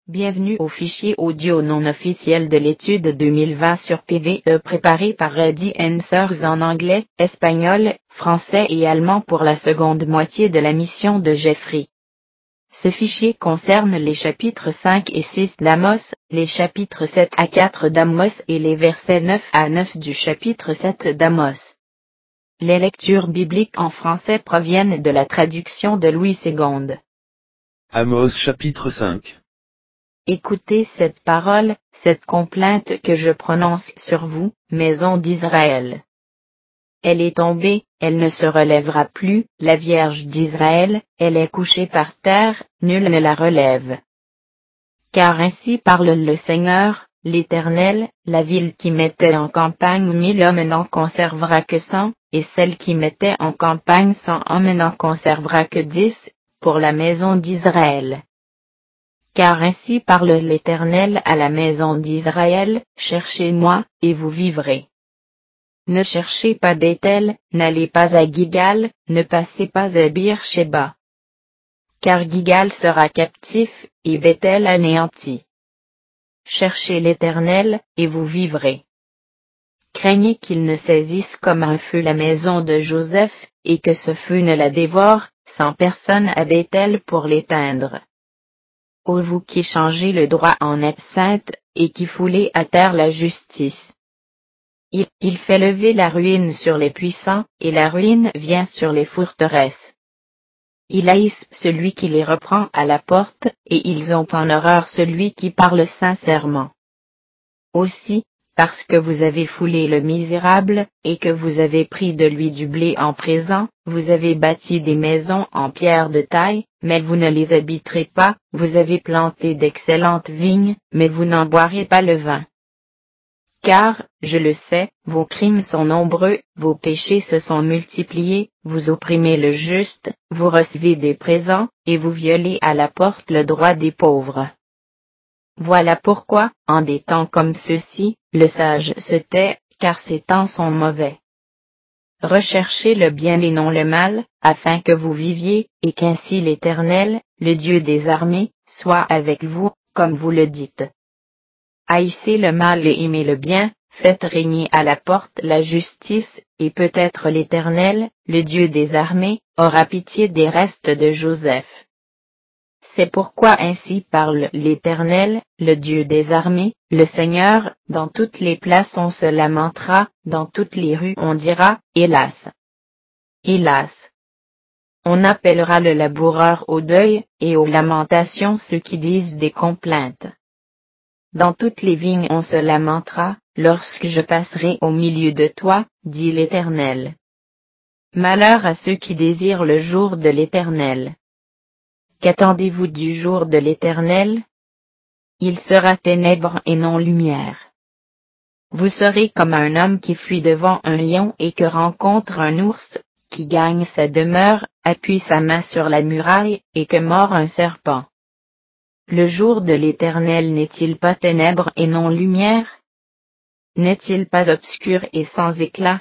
Bienvenue au fichier audio non officiel de l'étude 2020 sur PVE préparé par Ready Answers en anglais, espagnol, français et allemand pour la seconde moitié de la mission de Jeffrey. Ce fichier concerne les chapitres 5 et 6 d'Amos, les chapitres 7 à 4 d'Amos et les versets 9 à 9 du chapitre 7 d'Amos. Les lectures bibliques en français proviennent de la traduction de Louis II. Amos chapitre 5. Écoutez cette parole, cette complainte que je prononce sur vous, maison d'Israël. Elle est tombée, elle ne se relèvera plus, la Vierge d'Israël, elle est couchée par terre, nul ne la relève. Car ainsi parle le Seigneur, l'Éternel, la ville qui mettait en campagne 1000 hommes n'en conservera que 100, et celle qui mettait en campagne 100 hommes n'en conservera que 10, pour la maison d'Israël. Car ainsi parle l'Éternel à la maison d'Israël, cherchez-moi, et vous vivrez. Ne cherchez pas Béthel, n'allez pas à Gigal, ne passez pas à Bir-Shéba. Car Gigal sera captif, et Béthel anéanti. Cherchez l'Éternel, et vous vivrez. Craignez qu'il ne saisisse comme un feu la maison de Joseph, et que ce feu ne la dévore, sans personne à Béthel pour l'éteindre. Ô vous qui changez le droit en absinthe, et qui foulez à terre la justice. Il fait lever la ruine sur les puissants, et la ruine vient sur les forteresses. Ils haïssent celui qui les reprend à la porte, et ils ont en horreur celui qui parle sincèrement. Aussi, parce que vous avez foulé le misérable, et que vous avez pris de lui du blé en présent, vous avez bâti des maisons en pierre de taille, mais vous ne les habiterez pas, vous avez planté d'excellentes vignes, mais vous n'en boirez pas le vin. Car, je le sais, vos crimes sont nombreux, vos péchés se sont multipliés, vous opprimez le juste, vous recevez des présents, et vous violez à la porte le droit des pauvres. Voilà pourquoi, en des temps comme ceux-ci, le sage se tait, car ces temps sont mauvais. Recherchez le bien et non le mal, afin que vous viviez, et qu'ainsi l'Éternel, le Dieu des armées, soit avec vous, comme vous le dites. Haïssez le mal et aimez le bien, faites régner à la porte la justice, et peut-être l'Éternel, le Dieu des armées, aura pitié des restes de Joseph. C'est pourquoi ainsi parle l'Éternel, le Dieu des armées, le Seigneur, dans toutes les places on se lamentera, dans toutes les rues on dira, hélas! Hélas! On appellera le laboureur au deuil, et aux lamentations ceux qui disent des complaintes. Dans toutes les vignes on se lamentera, lorsque je passerai au milieu de toi, dit l'Éternel. Malheur à ceux qui désirent le jour de l'Éternel. Qu'attendez-vous du jour de l'Éternel? Il sera ténèbres et non lumière. Vous serez comme un homme qui fuit devant un lion et que rencontre un ours, qui gagne sa demeure, appuie sa main sur la muraille, et que mord un serpent. Le jour de l'Éternel n'est-il pas ténèbres et non lumière? N'est-il pas obscur et sans éclat?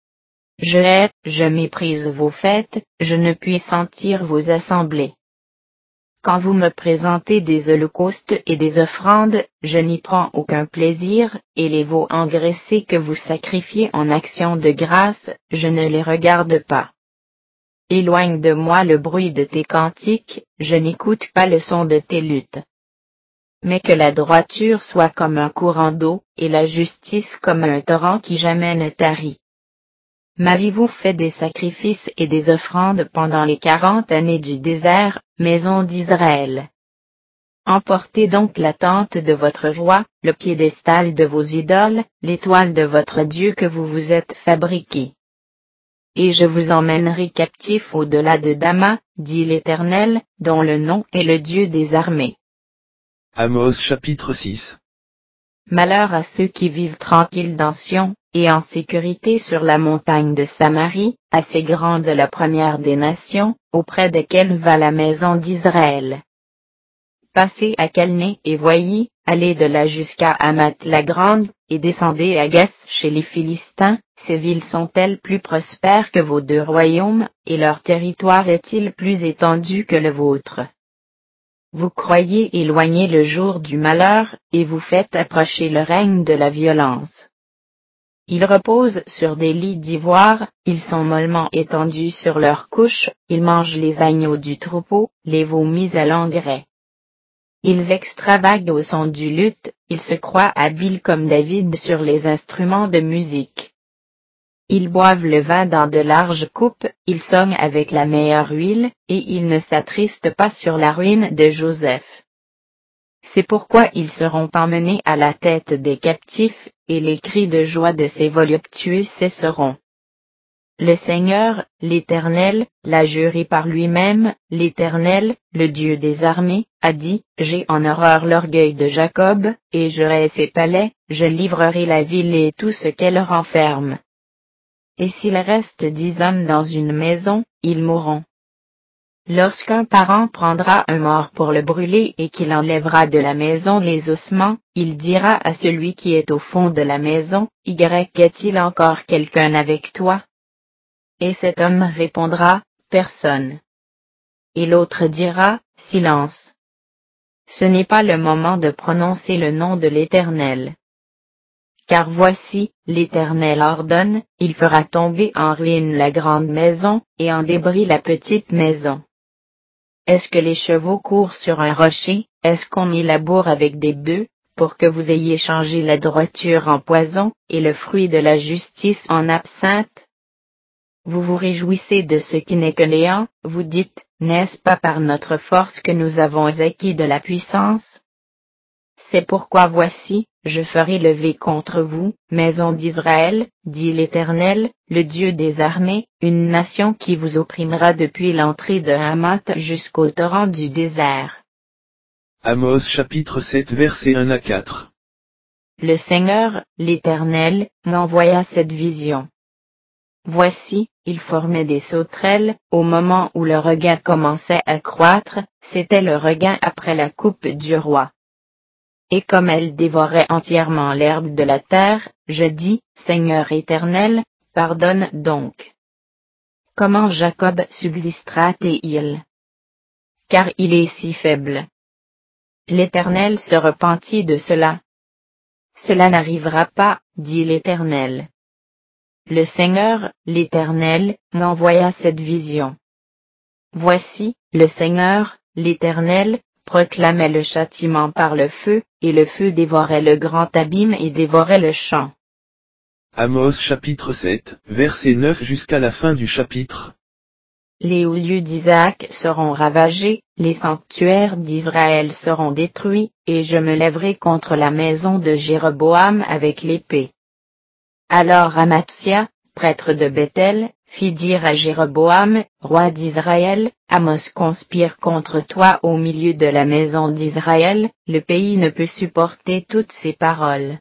Je hais, je méprise vos fêtes, je ne puis sentir vos assemblées. Quand vous me présentez des holocaustes et des offrandes, je n'y prends aucun plaisir, et les veaux engraissés que vous sacrifiez en action de grâce, je ne les regarde pas. Éloigne de moi le bruit de tes cantiques, je n'écoute pas le son de tes luttes. Mais que la droiture soit comme un courant d'eau, et la justice comme un torrent qui jamais ne tarit. M'avez-vous fait des sacrifices et des offrandes pendant les 40 années du désert, maison d'Israël? Emportez donc la tente de votre roi, le piédestal de vos idoles, l'étoile de votre Dieu que vous vous êtes fabriqué. Et je vous emmènerai captif au-delà de Damas, dit l'Éternel, dont le nom est le Dieu des armées. Amos chapitre 6. Malheur à ceux qui vivent tranquilles dans Sion, et en sécurité sur la montagne de Samarie, assez grande la première des nations, auprès desquelles va la maison d'Israël. Passez à Calné et voyez, allez de là jusqu'à Hamath la grande, et descendez à Gath chez les Philistins, ces villes sont-elles plus prospères que vos deux royaumes, et leur territoire est-il plus étendu que le vôtre? Vous croyez éloigner le jour du malheur, et vous faites approcher le règne de la violence. Ils reposent sur des lits d'ivoire, ils sont mollement étendus sur leurs couches, ils mangent les agneaux du troupeau, les veaux mis à l'engrais. Ils extravaguent au son du luth, ils se croient habiles comme David sur les instruments de musique. Ils boivent le vin dans de larges coupes, ils sognent avec la meilleure huile, et ils ne s'attristent pas sur la ruine de Joseph. C'est pourquoi ils seront emmenés à la tête des captifs, et les cris de joie de ces voluptueux cesseront. Le Seigneur, l'Éternel, l'a juré par lui-même, l'Éternel, le Dieu des armées, a dit, j'ai en horreur l'orgueil de Jacob, et je hais ses palais, je livrerai la ville et tout ce qu'elle renferme. Et s'il reste 10 hommes dans une maison, ils mourront. Lorsqu'un parent prendra un mort pour le brûler et qu'il enlèvera de la maison les ossements, il dira à celui qui est au fond de la maison, y a-t-il encore quelqu'un avec toi? Et cet homme répondra, personne. Et l'autre dira, silence. Ce n'est pas le moment de prononcer le nom de l'Éternel. Car voici, l'Éternel ordonne, il fera tomber en ruine la grande maison, et en débris la petite maison. Est-ce que les chevaux courent sur un rocher, est-ce qu'on y laboure avec des bœufs, pour que vous ayez changé la droiture en poison, et le fruit de la justice en absinthe? Vous vous réjouissez de ce qui n'est que néant, vous dites, n'est-ce pas par notre force que nous avons acquis de la puissance? C'est pourquoi voici, je ferai lever contre vous, maison d'Israël, dit l'Éternel, le Dieu des armées, une nation qui vous opprimera depuis l'entrée de Hamath jusqu'au torrent du désert. Amos chapitre 7 versets 1 à 4. Le Seigneur, l'Éternel, m'envoya cette vision. Voici, il formait des sauterelles, au moment où le regain commençait à croître, c'était le regain après la coupe du roi. Et comme elle dévorait entièrement l'herbe de la terre, je dis, Seigneur éternel, pardonne donc. Comment Jacob subsistera-t-il? Car il est si faible. L'Éternel se repentit de cela. Cela n'arrivera pas, dit l'Éternel. Le Seigneur, l'Éternel, m'envoya cette vision. Voici, le Seigneur, l'Éternel, proclamait le châtiment par le feu, et le feu dévorait le grand abîme et dévorait le champ. Amos chapitre 7, verset 9 jusqu'à la fin du chapitre. Les hauts lieux d'Isaac seront ravagés, les sanctuaires d'Israël seront détruits, et je me lèverai contre la maison de Jéroboam avec l'épée. Alors Amatsia, prêtre de Bethel, fit dire à Jéroboam, roi d'Israël, Amos conspire contre toi au milieu de la maison d'Israël, le pays ne peut supporter toutes ces paroles.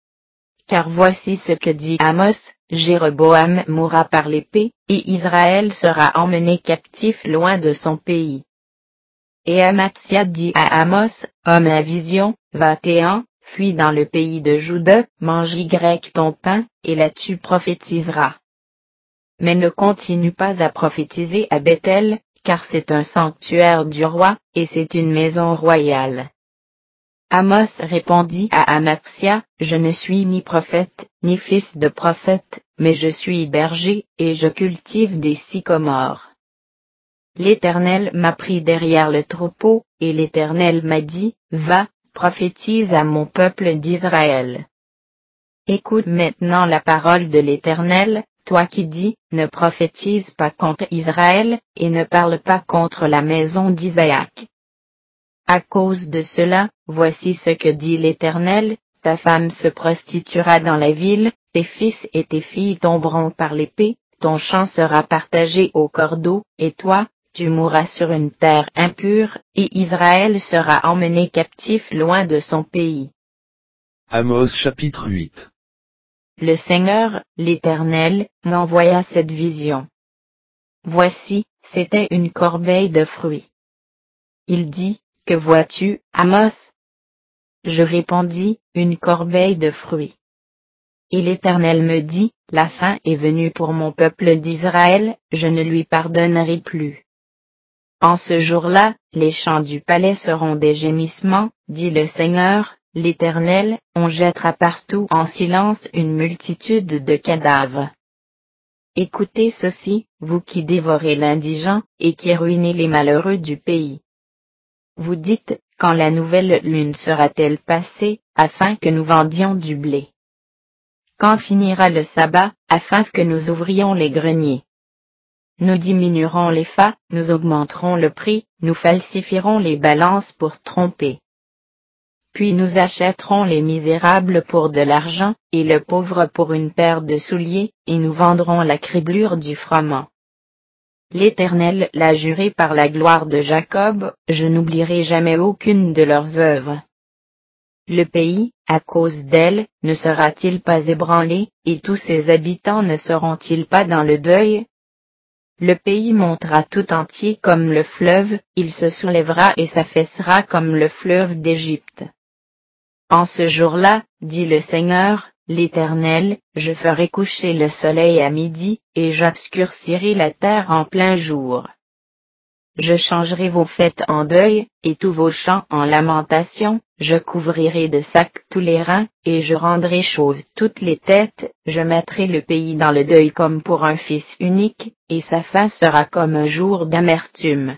Car voici ce que dit Amos, Jéroboam mourra par l'épée, et Israël sera emmené captif loin de son pays. Et Amatsia dit à Amos, homme à vision, va-t'en, fuis dans le pays de Juda, mange ton pain, et là tu prophétiseras. Mais ne continue pas à prophétiser à Bethel, car c'est un sanctuaire du roi, et c'est une maison royale. Amos répondit à Amatsia, je ne suis ni prophète, ni fils de prophète, mais je suis berger, et je cultive des sycomores. L'Éternel m'a pris derrière le troupeau, et l'Éternel m'a dit, va, prophétise à mon peuple d'Israël. Écoute maintenant la parole de l'Éternel, toi qui dis, ne prophétise pas contre Israël, et ne parle pas contre la maison d'Isaac. À cause de cela, voici ce que dit l'Éternel, ta femme se prostituera dans la ville, tes fils et tes filles tomberont par l'épée, ton champ sera partagé au cordeau, et toi, tu mourras sur une terre impure, et Israël sera emmené captif loin de son pays. Amos chapitre 8. Le Seigneur, l'Éternel, m'envoya cette vision. Voici, c'était une corbeille de fruits. Il dit, que vois-tu, Amos? Je répondis, une corbeille de fruits. Et l'Éternel me dit, la fin est venue pour mon peuple d'Israël, je ne lui pardonnerai plus. En ce jour-là, les chants du palais seront des gémissements, dit le Seigneur, l'Éternel, on jettera partout en silence une multitude de cadavres. Écoutez ceci, vous qui dévorez l'indigent, et qui ruinez les malheureux du pays. Vous dites, quand la nouvelle lune sera-t-elle passée, afin que nous vendions du blé? Quand finira le sabbat, afin que nous ouvrions les greniers? Nous diminuerons les fats, nous augmenterons le prix, nous falsifierons les balances pour tromper. Puis nous achèterons les misérables pour de l'argent, et le pauvre pour une paire de souliers, et nous vendrons la criblure du froment. L'Éternel l'a juré par la gloire de Jacob, je n'oublierai jamais aucune de leurs œuvres. Le pays, à cause d'elle, ne sera-t-il pas ébranlé, et tous ses habitants ne seront-ils pas dans le deuil? Le pays montera tout entier comme le fleuve, il se soulèvera et s'affaissera comme le fleuve d'Égypte. En ce jour-là, dit le Seigneur, l'Éternel, je ferai coucher le soleil à midi, et j'obscurcirai la terre en plein jour. Je changerai vos fêtes en deuil, et tous vos chants en lamentation, je couvrirai de sacs tous les reins, et je rendrai chauves toutes les têtes, je mettrai le pays dans le deuil comme pour un fils unique, et sa fin sera comme un jour d'amertume.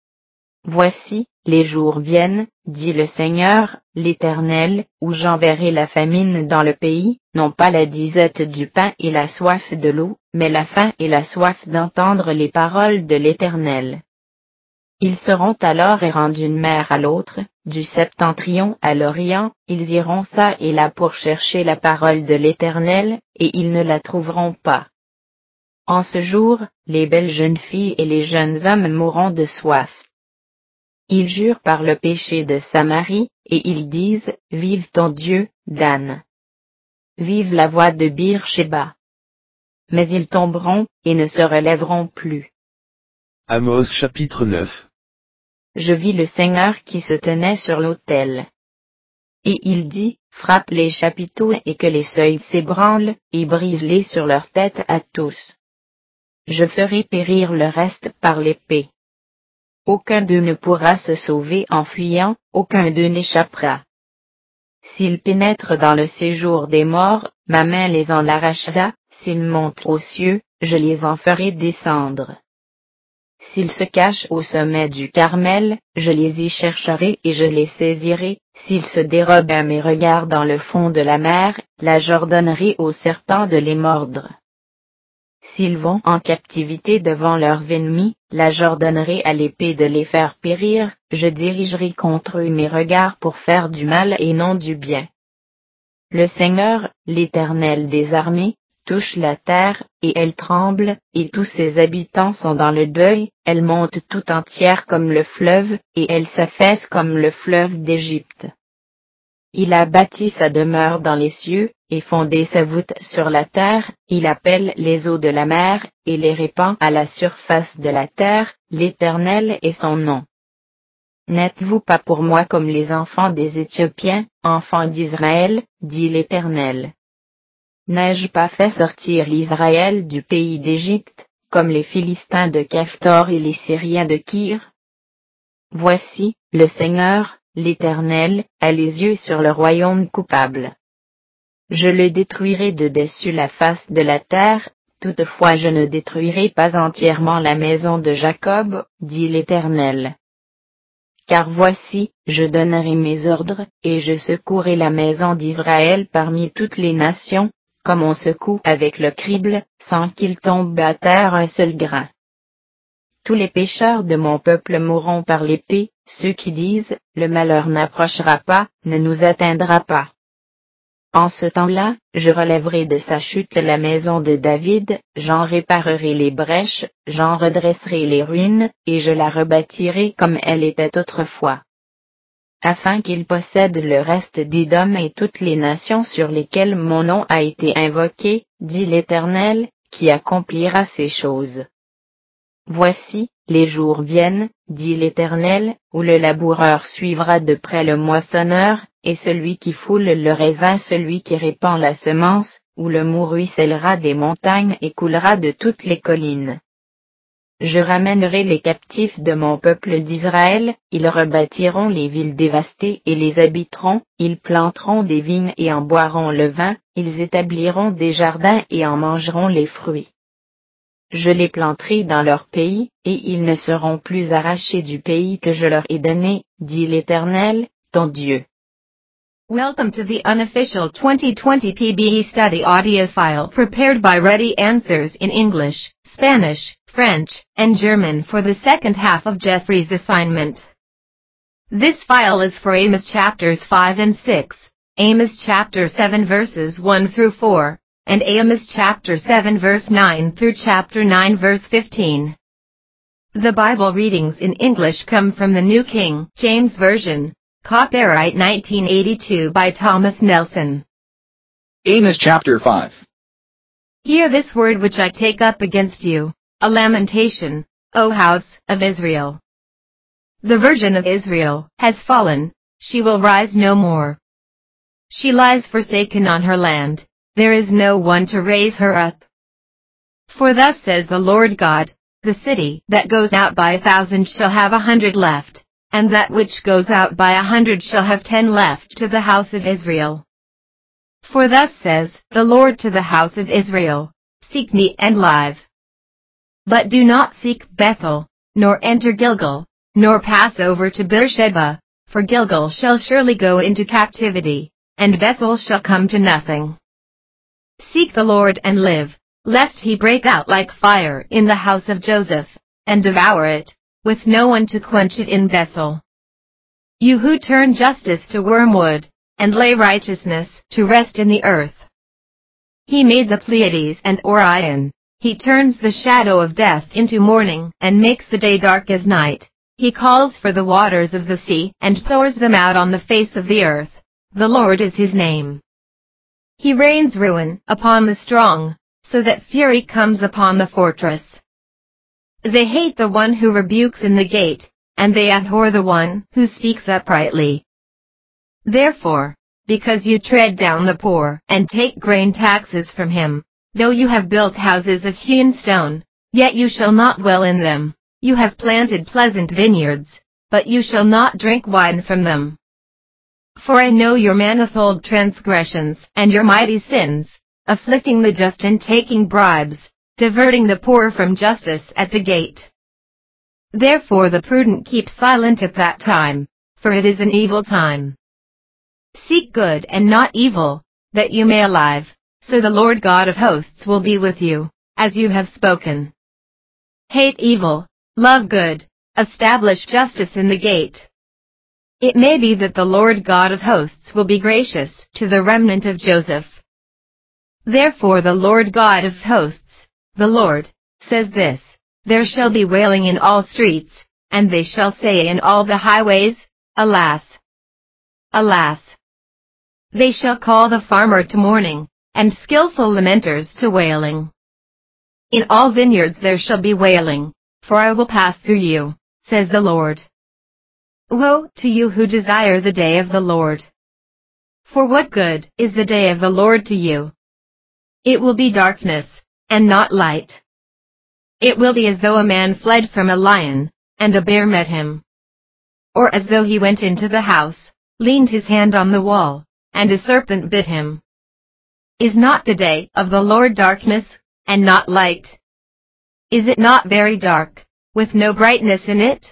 Voici, les jours viennent, dit le Seigneur, l'Éternel, où j'enverrai la famine dans le pays, non pas la disette du pain et la soif de l'eau, mais la faim et la soif d'entendre les paroles de l'Éternel. Ils seront alors errants d'une mer à l'autre, du septentrion à l'orient, ils iront çà et là pour chercher la parole de l'Éternel, et ils ne la trouveront pas. En ce jour, les belles jeunes filles et les jeunes hommes mourront de soif. Ils jurent par le péché de Samarie, et ils disent, vive ton Dieu, Dan. Vive la voix de Bir-Shéba. Mais ils tomberont, et ne se relèveront plus. Amos chapitre 9. Je vis le Seigneur qui se tenait sur l'autel. Et il dit, frappe les chapiteaux et que les seuils s'ébranlent, et brise-les sur leur tête à tous. Je ferai périr le reste par l'épée. Aucun d'eux ne pourra se sauver en fuyant, aucun d'eux n'échappera. S'ils pénètrent dans le séjour des morts, ma main les en arrachera, s'ils montent aux cieux, je les en ferai descendre. S'ils se cachent au sommet du Carmel, je les y chercherai et je les saisirai, s'ils se dérobent à mes regards dans le fond de la mer, là j'ordonnerai aux serpents de les mordre. S'ils vont en captivité devant leurs ennemis, là j'ordonnerai à l'épée de les faire périr, je dirigerai contre eux mes regards pour faire du mal et non du bien. Le Seigneur, l'Éternel des armées, touche la terre, et elle tremble, et tous ses habitants sont dans le deuil, elle monte tout entière comme le fleuve, et elle s'affaisse comme le fleuve d'Égypte. Il a bâti sa demeure dans les cieux, et fondé sa voûte sur la terre, il appelle les eaux de la mer, et les répand à la surface de la terre, l'Éternel est son nom. N'êtes-vous pas pour moi comme les enfants des Éthiopiens, enfants d'Israël, dit l'Éternel? N'ai-je pas fait sortir l'Israël du pays d'Égypte, comme les Philistins de Caphtor et les Syriens de Kyr? Voici, le Seigneur, l'Éternel, a les yeux sur le royaume coupable. Je le détruirai de dessus la face de la terre, toutefois je ne détruirai pas entièrement la maison de Jacob, dit l'Éternel. Car voici, je donnerai mes ordres, et je secouerai la maison d'Israël parmi toutes les nations, comme on secoue avec le crible, sans qu'il tombe à terre un seul grain. Tous les pécheurs de mon peuple mourront par l'épée, ceux qui disent, le malheur n'approchera pas, ne nous atteindra pas. En ce temps-là, je relèverai de sa chute la maison de David, j'en réparerai les brèches, j'en redresserai les ruines, et je la rebâtirai comme elle était autrefois. Afin qu'il possède le reste d'Édom et toutes les nations sur lesquelles mon nom a été invoqué, dit l'Éternel, qui accomplira ces choses. Voici, les jours viennent, dit l'Éternel, où le laboureur suivra de près le moissonneur, et celui qui foule le raisin celui qui répand la semence, où le mou ruissellera des montagnes et coulera de toutes les collines. Je ramènerai les captifs de mon peuple d'Israël, ils rebâtiront les villes dévastées et les habiteront, ils planteront des vignes et en boiront le vin, ils établiront des jardins et en mangeront les fruits. Je les planterai dans leur pays, et ils ne seront plus arrachés du pays que je leur ai donné, dit l'Éternel, ton Dieu. Welcome to the unofficial 2020 PBE study audio file prepared by Ready Answers in English, Spanish, French, and German for the second half of Jeffrey's assignment. This file is for Amos chapters 5 and 6, Amos chapter 7 verses 1 through 4, and Amos chapter 7 verse 9 through chapter 9 verse 15. The Bible readings in English come from the New King James Version. Copyright 1982 by Thomas Nelson. Amos chapter 5. Hear this word which I take up against you, a lamentation, O house of Israel. The Virgin of Israel has fallen, she will rise no more. She lies forsaken on her land, there is no one to raise her up. For thus says the Lord God, the city that goes out by 1,000 shall have 100 left, and that which goes out by 100 shall have 10 left to the house of Israel. For thus says the Lord to the house of Israel, seek me and live. But do not seek Bethel, nor enter Gilgal, nor pass over to Beersheba, for Gilgal shall surely go into captivity, and Bethel shall come to nothing. Seek the Lord and live, lest he break out like fire in the house of Joseph, and devour it, with no one to quench it in Bethel. You who turn justice to wormwood, and lay righteousness to rest in the earth. He made the Pleiades and Orion, he turns the shadow of death into morning, and makes the day dark as night. He calls for the waters of the sea, and pours them out on the face of the earth. The Lord is his name. He rains ruin upon the strong, so that fury comes upon the fortress. They hate the one who rebukes in the gate, and they abhor the one who speaks uprightly. Therefore, because you tread down the poor, and take grain taxes from him, though you have built houses of hewn stone, yet you shall not dwell in them. You have planted pleasant vineyards, but you shall not drink wine from them. For I know your manifold transgressions, and your mighty sins, afflicting the just and taking bribes, diverting the poor from justice at the gate. Therefore the prudent keep silent at that time, for it is an evil time. Seek good and not evil, that you may live, so the Lord God of hosts will be with you, as you have spoken. Hate evil, love good, establish justice in the gate. It may be that the Lord God of hosts will be gracious to the remnant of Joseph. Therefore the Lord God of hosts, the Lord, says this, there shall be wailing in all streets, and they shall say in all the highways, Alas! Alas! They shall call the farmer to mourning, and skillful lamenters to wailing. In all vineyards there shall be wailing, for I will pass through you, says the Lord. Woe to you who desire the day of the Lord! For what good is the day of the Lord to you? It will be darkness, and not light. It will be as though a man fled from a lion, and a bear met him. Or as though he went into the house, leaned his hand on the wall, and a serpent bit him. Is not the day of the Lord darkness, and not light? Is it not very dark, with no brightness in it?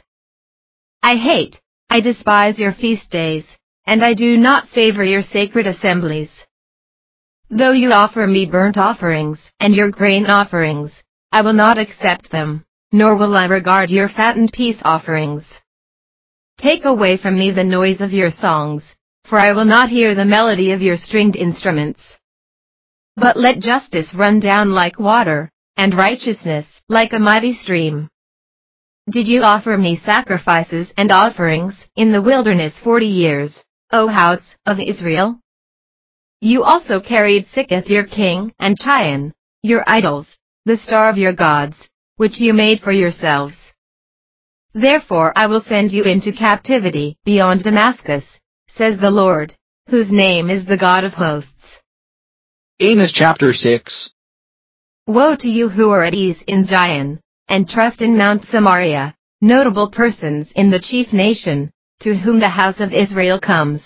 I despise your feast days, and I do not savor your sacred assemblies. Though you offer me burnt offerings, and your grain offerings, I will not accept them, nor will I regard your fattened peace offerings. Take away from me the noise of your songs, for I will not hear the melody of your stringed instruments. But let justice run down like water, and righteousness like a mighty stream. Did you offer me sacrifices and offerings in the wilderness 40 years, O house of Israel? You also carried Sikkoth your king, and Chion, your idols, the star of your gods, which you made for yourselves. Therefore I will send you into captivity beyond Damascus, says the Lord, whose name is the God of hosts. Amos chapter 6. Woe to you who are at ease in Zion, and trust in Mount Samaria, notable persons in the chief nation, to whom the house of Israel comes.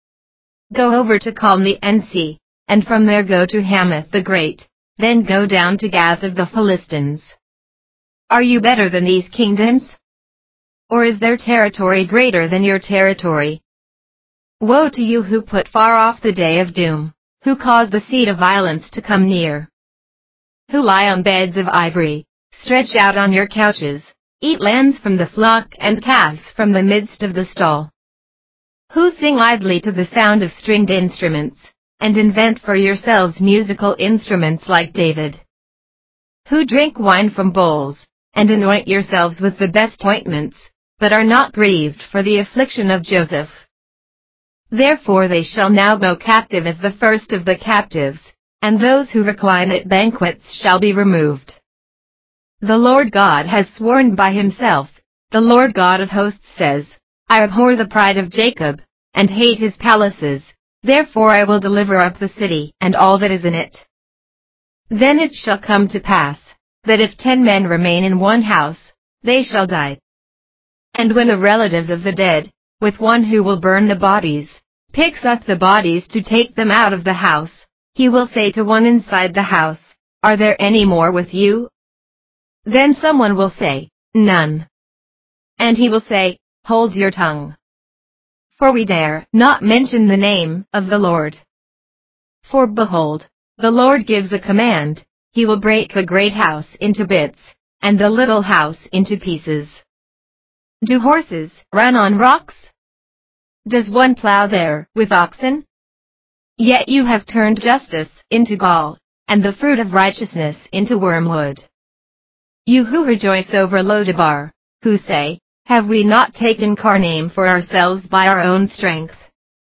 Go over to Calne and see, and from there go to Hamath the Great, then go down to Gath of the Philistines. Are you better than these kingdoms? Or is their territory greater than your territory? Woe to you who put far off the day of doom, who cause the seat of violence to come near. Who lie on beds of ivory, stretch out on your couches, eat lambs from the flock and calves from the midst of the stall. Who sing idly to the sound of stringed instruments, and invent for yourselves musical instruments like David. Who drink wine from bowls, and anoint yourselves with the best ointments, but are not grieved for the affliction of Joseph. Therefore they shall now go captive as the first of the captives, and those who recline at banquets shall be removed. The Lord God has sworn by himself, the Lord God of hosts says, I abhor the pride of Jacob, and hate his palaces, therefore I will deliver up the city and all that is in it. Then it shall come to pass, that if 10 men remain in one house, they shall die. And when a relative of the dead, with one who will burn the bodies, picks up the bodies to take them out of the house, he will say to one inside the house, Are there any more with you? Then someone will say, None. And he will say, Hold your tongue. For we dare not mention the name of the Lord. For behold, the Lord gives a command, he will break the great house into bits, and the little house into pieces. Do horses run on rocks? Does one plow there with oxen? Yet you have turned justice into gall, and the fruit of righteousness into wormwood. You who rejoice over Lodebar, who say, Have we not taken Karnaim for ourselves by our own strength?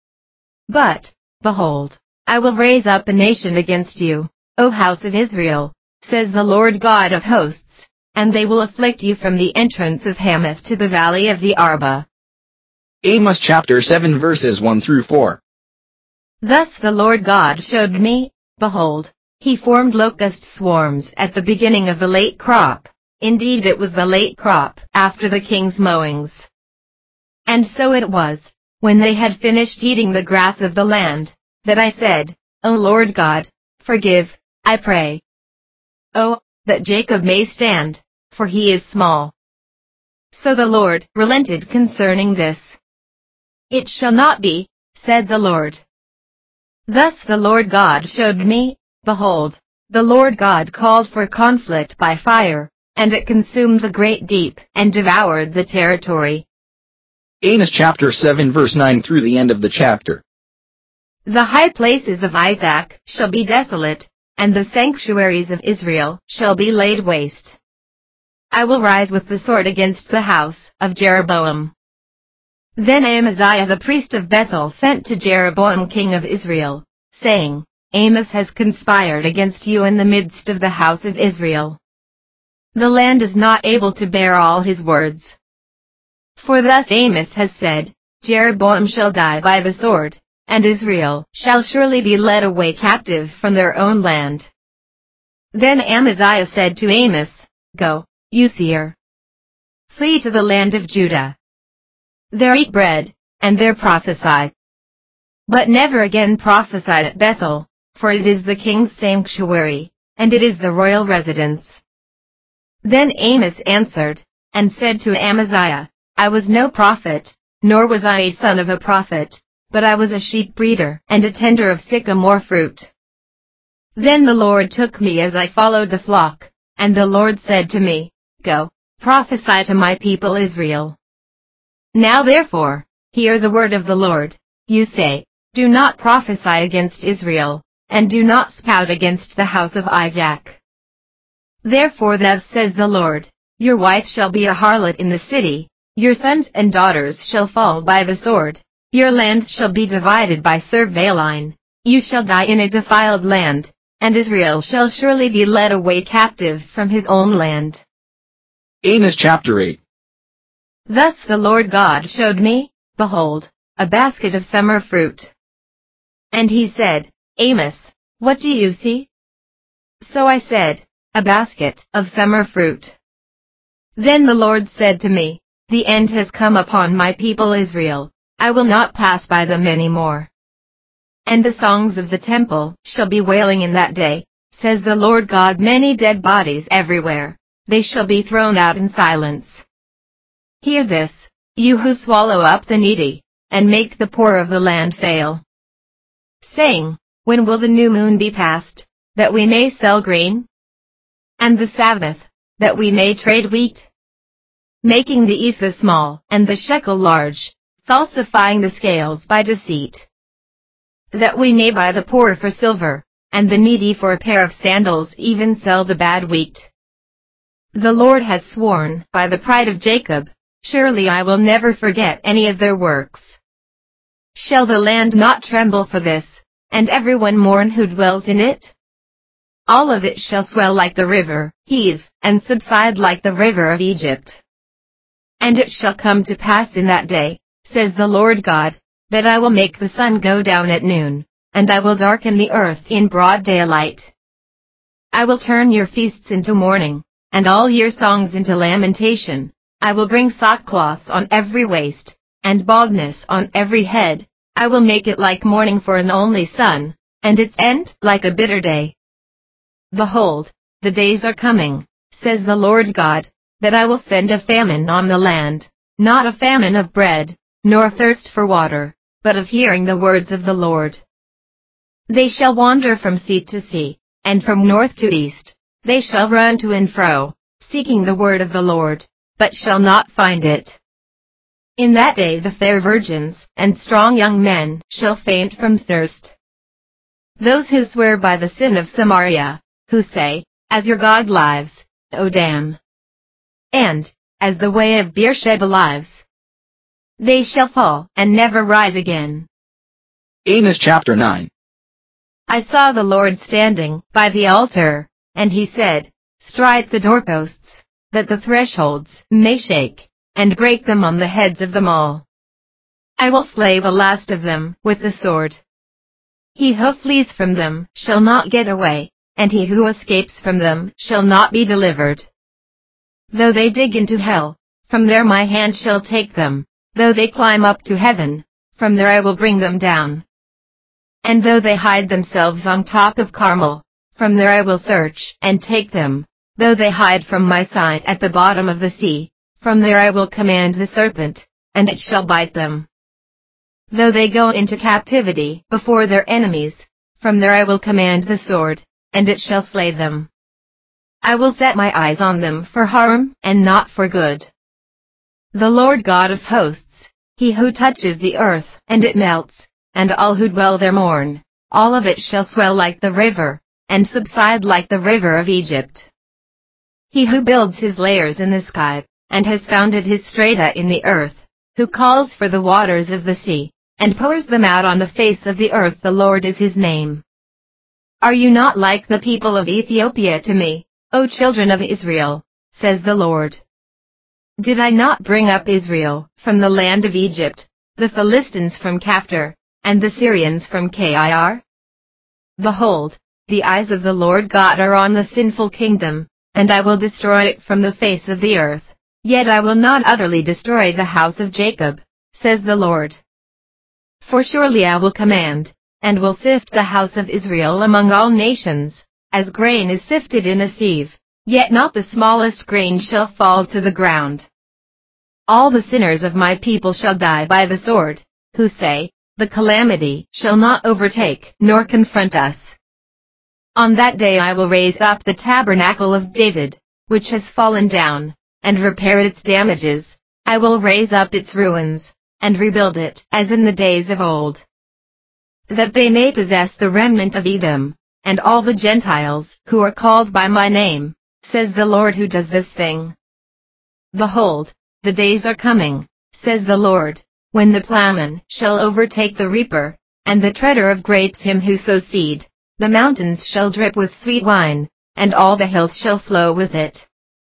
But, behold, I will raise up a nation against you, O house of Israel, says the Lord God of hosts, and they will afflict you from the entrance of Hamath to the valley of the Arba. Amos chapter 7 verses 1 through 4. Thus the Lord God showed me, behold, he formed locust swarms at the beginning of the late crop. Indeed it was the late crop, after the king's mowings. And so it was, when they had finished eating the grass of the land, that I said, O Lord God, forgive, I pray. Oh, that Jacob may stand, for he is small. So the Lord relented concerning this. It shall not be, said the Lord. Thus the Lord God showed me, behold, the Lord God called for conflict by fire, and it consumed the great deep, and devoured the territory. Amos chapter 7 verse 9 through the end of the chapter. The high places of Isaac shall be desolate, and the sanctuaries of Israel shall be laid waste. I will rise with the sword against the house of Jeroboam. Then Amaziah the priest of Bethel sent to Jeroboam king of Israel, saying, Amos has conspired against you in the midst of the house of Israel. The land is not able to bear all his words. For thus Amos has said, Jeroboam shall die by the sword, and Israel shall surely be led away captive from their own land. Then Amaziah said to Amos, Go, you seer. Flee to the land of Judah. There eat bread, and there prophesy. But never again prophesy at Bethel, for it is the king's sanctuary, and it is the royal residence. Then Amos answered, and said to Amaziah, I was no prophet, nor was I a son of a prophet, but I was a sheep breeder and a tender of sycamore fruit. Then the Lord took me as I followed the flock, and the Lord said to me, Go, prophesy to my people Israel. Now therefore, hear the word of the Lord. You say, Do not prophesy against Israel, and do not spout against the house of Isaac. Therefore thus says the Lord, Your wife shall be a harlot in the city, your sons and daughters shall fall by the sword, your land shall be divided by surveyline, you shall die in a defiled land, and Israel shall surely be led away captive from his own land. Amos chapter 8. Thus the Lord God showed me, behold, a basket of summer fruit. And he said, Amos, what do you see? So I said, A basket of summer fruit. Then the Lord said to me, the end has come upon my people Israel, I will not pass by them any more. And the songs of the temple shall be wailing in that day, says the Lord God, many dead bodies everywhere, they shall be thrown out in silence. Hear this, you who swallow up the needy, and make the poor of the land fail. Saying, when will the new moon be passed, that we may sell grain? And the Sabbath, that we may trade wheat? Making the ephah small, and the shekel large, falsifying the scales by deceit. That we may buy the poor for silver, and the needy for a pair of sandals, even sell the bad wheat. The Lord has sworn, by the pride of Jacob, surely I will never forget any of their works. Shall the land not tremble for this, and everyone mourn who dwells in it? All of it shall swell like the river, heave, and subside like the river of Egypt. And it shall come to pass in that day, says the Lord God, that I will make the sun go down at noon, and I will darken the earth in broad daylight. I will turn your feasts into mourning, and all your songs into lamentation. I will bring sackcloth on every waist, and baldness on every head. I will make it like mourning for an only son, and its end like a bitter day. Behold, the days are coming, says the Lord God, that I will send a famine on the land, not a famine of bread, nor thirst for water, but of hearing the words of the Lord. They shall wander from sea to sea, and from north to east. They shall run to and fro, seeking the word of the Lord, but shall not find it. In that day the fair virgins and strong young men shall faint from thirst. Those who swear by the sin of Samaria, who say, as your God lives, O damn! And, as the way of Beersheba lives, they shall fall and never rise again. Amos chapter 9. I saw the Lord standing by the altar, and he said, strike the doorposts, that the thresholds may shake, and break them on the heads of them all. I will slay the last of them with the sword. He who flees from them shall not get away, and he who escapes from them shall not be delivered. Though they dig into hell, from there my hand shall take them. Though they climb up to heaven, from there I will bring them down. And though they hide themselves on top of Carmel, from there I will search and take them. Though they hide from my sight at the bottom of the sea, from there I will command the serpent, and it shall bite them. Though they go into captivity before their enemies, from there I will command the sword, and it shall slay them. I will set my eyes on them for harm, and not for good. The Lord God of hosts, he who touches the earth, and it melts, and all who dwell there mourn, all of it shall swell like the river, and subside like the river of Egypt. He who builds his layers in the sky, and has founded his strata in the earth, who calls for the waters of the sea, and pours them out on the face of the earth, the Lord is his name. Are you not like the people of Ethiopia to me, O children of Israel, says the Lord? Did I not bring up Israel from the land of Egypt, the Philistines from Caphtor, and the Syrians from Kir? Behold, the eyes of the Lord God are on the sinful kingdom, and I will destroy it from the face of the earth. Yet I will not utterly destroy the house of Jacob, says the Lord. For surely I will command, and will sift the house of Israel among all nations, as grain is sifted in a sieve. Yet not the smallest grain shall fall to the ground. All the sinners of my people shall die by the sword, who say, the calamity shall not overtake nor confront us. On that day I will raise up the tabernacle of David, which has fallen down, and repair its damages. I will raise up its ruins, and rebuild it as in the days of old. That they may possess the remnant of Edom, and all the Gentiles who are called by my name, says the Lord who does this thing. Behold, the days are coming, says the Lord, when the plowman shall overtake the reaper, and the treader of grapes him who sows seed. The mountains shall drip with sweet wine, and all the hills shall flow with it.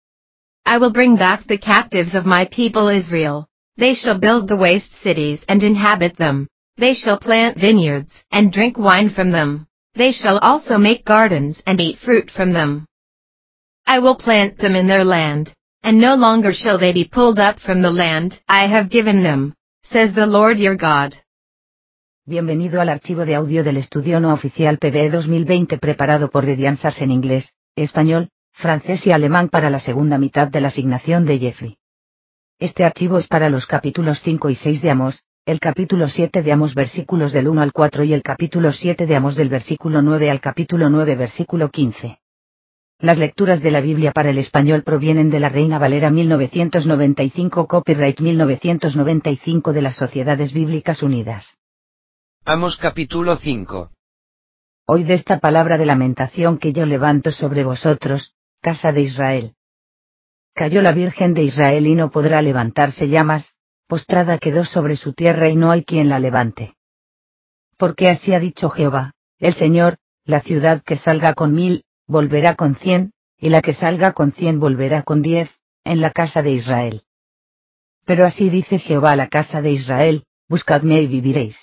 I will bring back the captives of my people Israel. They shall build the waste cities and inhabit them. They shall plant vineyards and drink wine from them. They shall also make gardens and eat fruit from them. I will plant them in their land, and no longer shall they be pulled up from the land I have given them, says the Lord your God. Bienvenido al archivo de audio del estudio no oficial PBE 2020 preparado por Rediansars en inglés, español, francés y alemán para la segunda mitad de la asignación de Jeffrey. Este archivo es para los capítulos 5 y 6 de Amós, el capítulo 7 de Amós versículos del 1 al 4 y el capítulo 7 de Amós del versículo 9 al capítulo 9 versículo 15. Las lecturas de la Biblia para el español provienen de la Reina Valera 1995 copyright 1995 de las Sociedades Bíblicas Unidas. Amós capítulo 5. Oíd esta palabra de lamentación que yo levanto sobre vosotros, casa de Israel. Cayó la Virgen de Israel y no podrá levantarse ya más, postrada quedó sobre su tierra y no hay quien la levante. Porque así ha dicho Jehová, el Señor, la ciudad que salga con 1000, volverá con 100, y la que salga con 100 volverá con 10, en la casa de Israel. Pero así dice Jehová a la casa de Israel, buscadme y viviréis.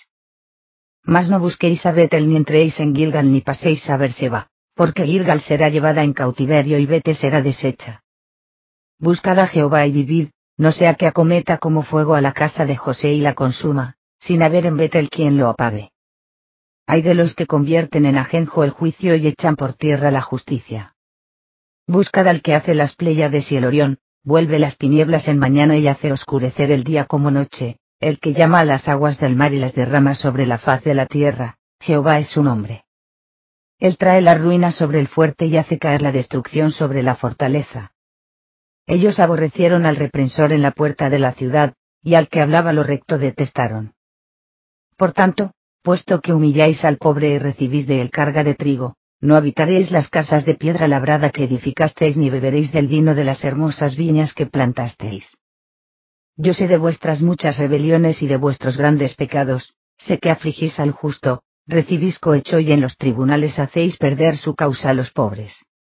Mas no busquéis a Betel ni entréis en Gilgal ni paséis a Berseba, porque Gilgal será llevada en cautiverio y Betel será deshecha. Buscad a Jehová y vivid, no sea que acometa como fuego a la casa de José y la consuma, sin haber en Betel quien lo apague. Ay de los que convierten en ajenjo el juicio y echan por tierra la justicia. Buscad al que hace las Pléyades y el Orión, vuelve las tinieblas en mañana y hace oscurecer el día como noche. El que llama a las aguas del mar y las derrama sobre la faz de la tierra, Jehová es su nombre. Él trae la ruina sobre el fuerte y hace caer la destrucción sobre la fortaleza. Ellos aborrecieron al reprensor en la puerta de la ciudad, y al que hablaba lo recto detestaron. Por tanto, puesto que humilláis al pobre y recibís de él carga de trigo, no habitaréis las casas de piedra labrada que edificasteis ni beberéis del vino de las hermosas viñas que plantasteis. Yo sé de vuestras muchas rebeliones y de vuestros grandes pecados, sé que afligís al justo, recibís cohecho y en los tribunales hacéis perder su causa a los pobres.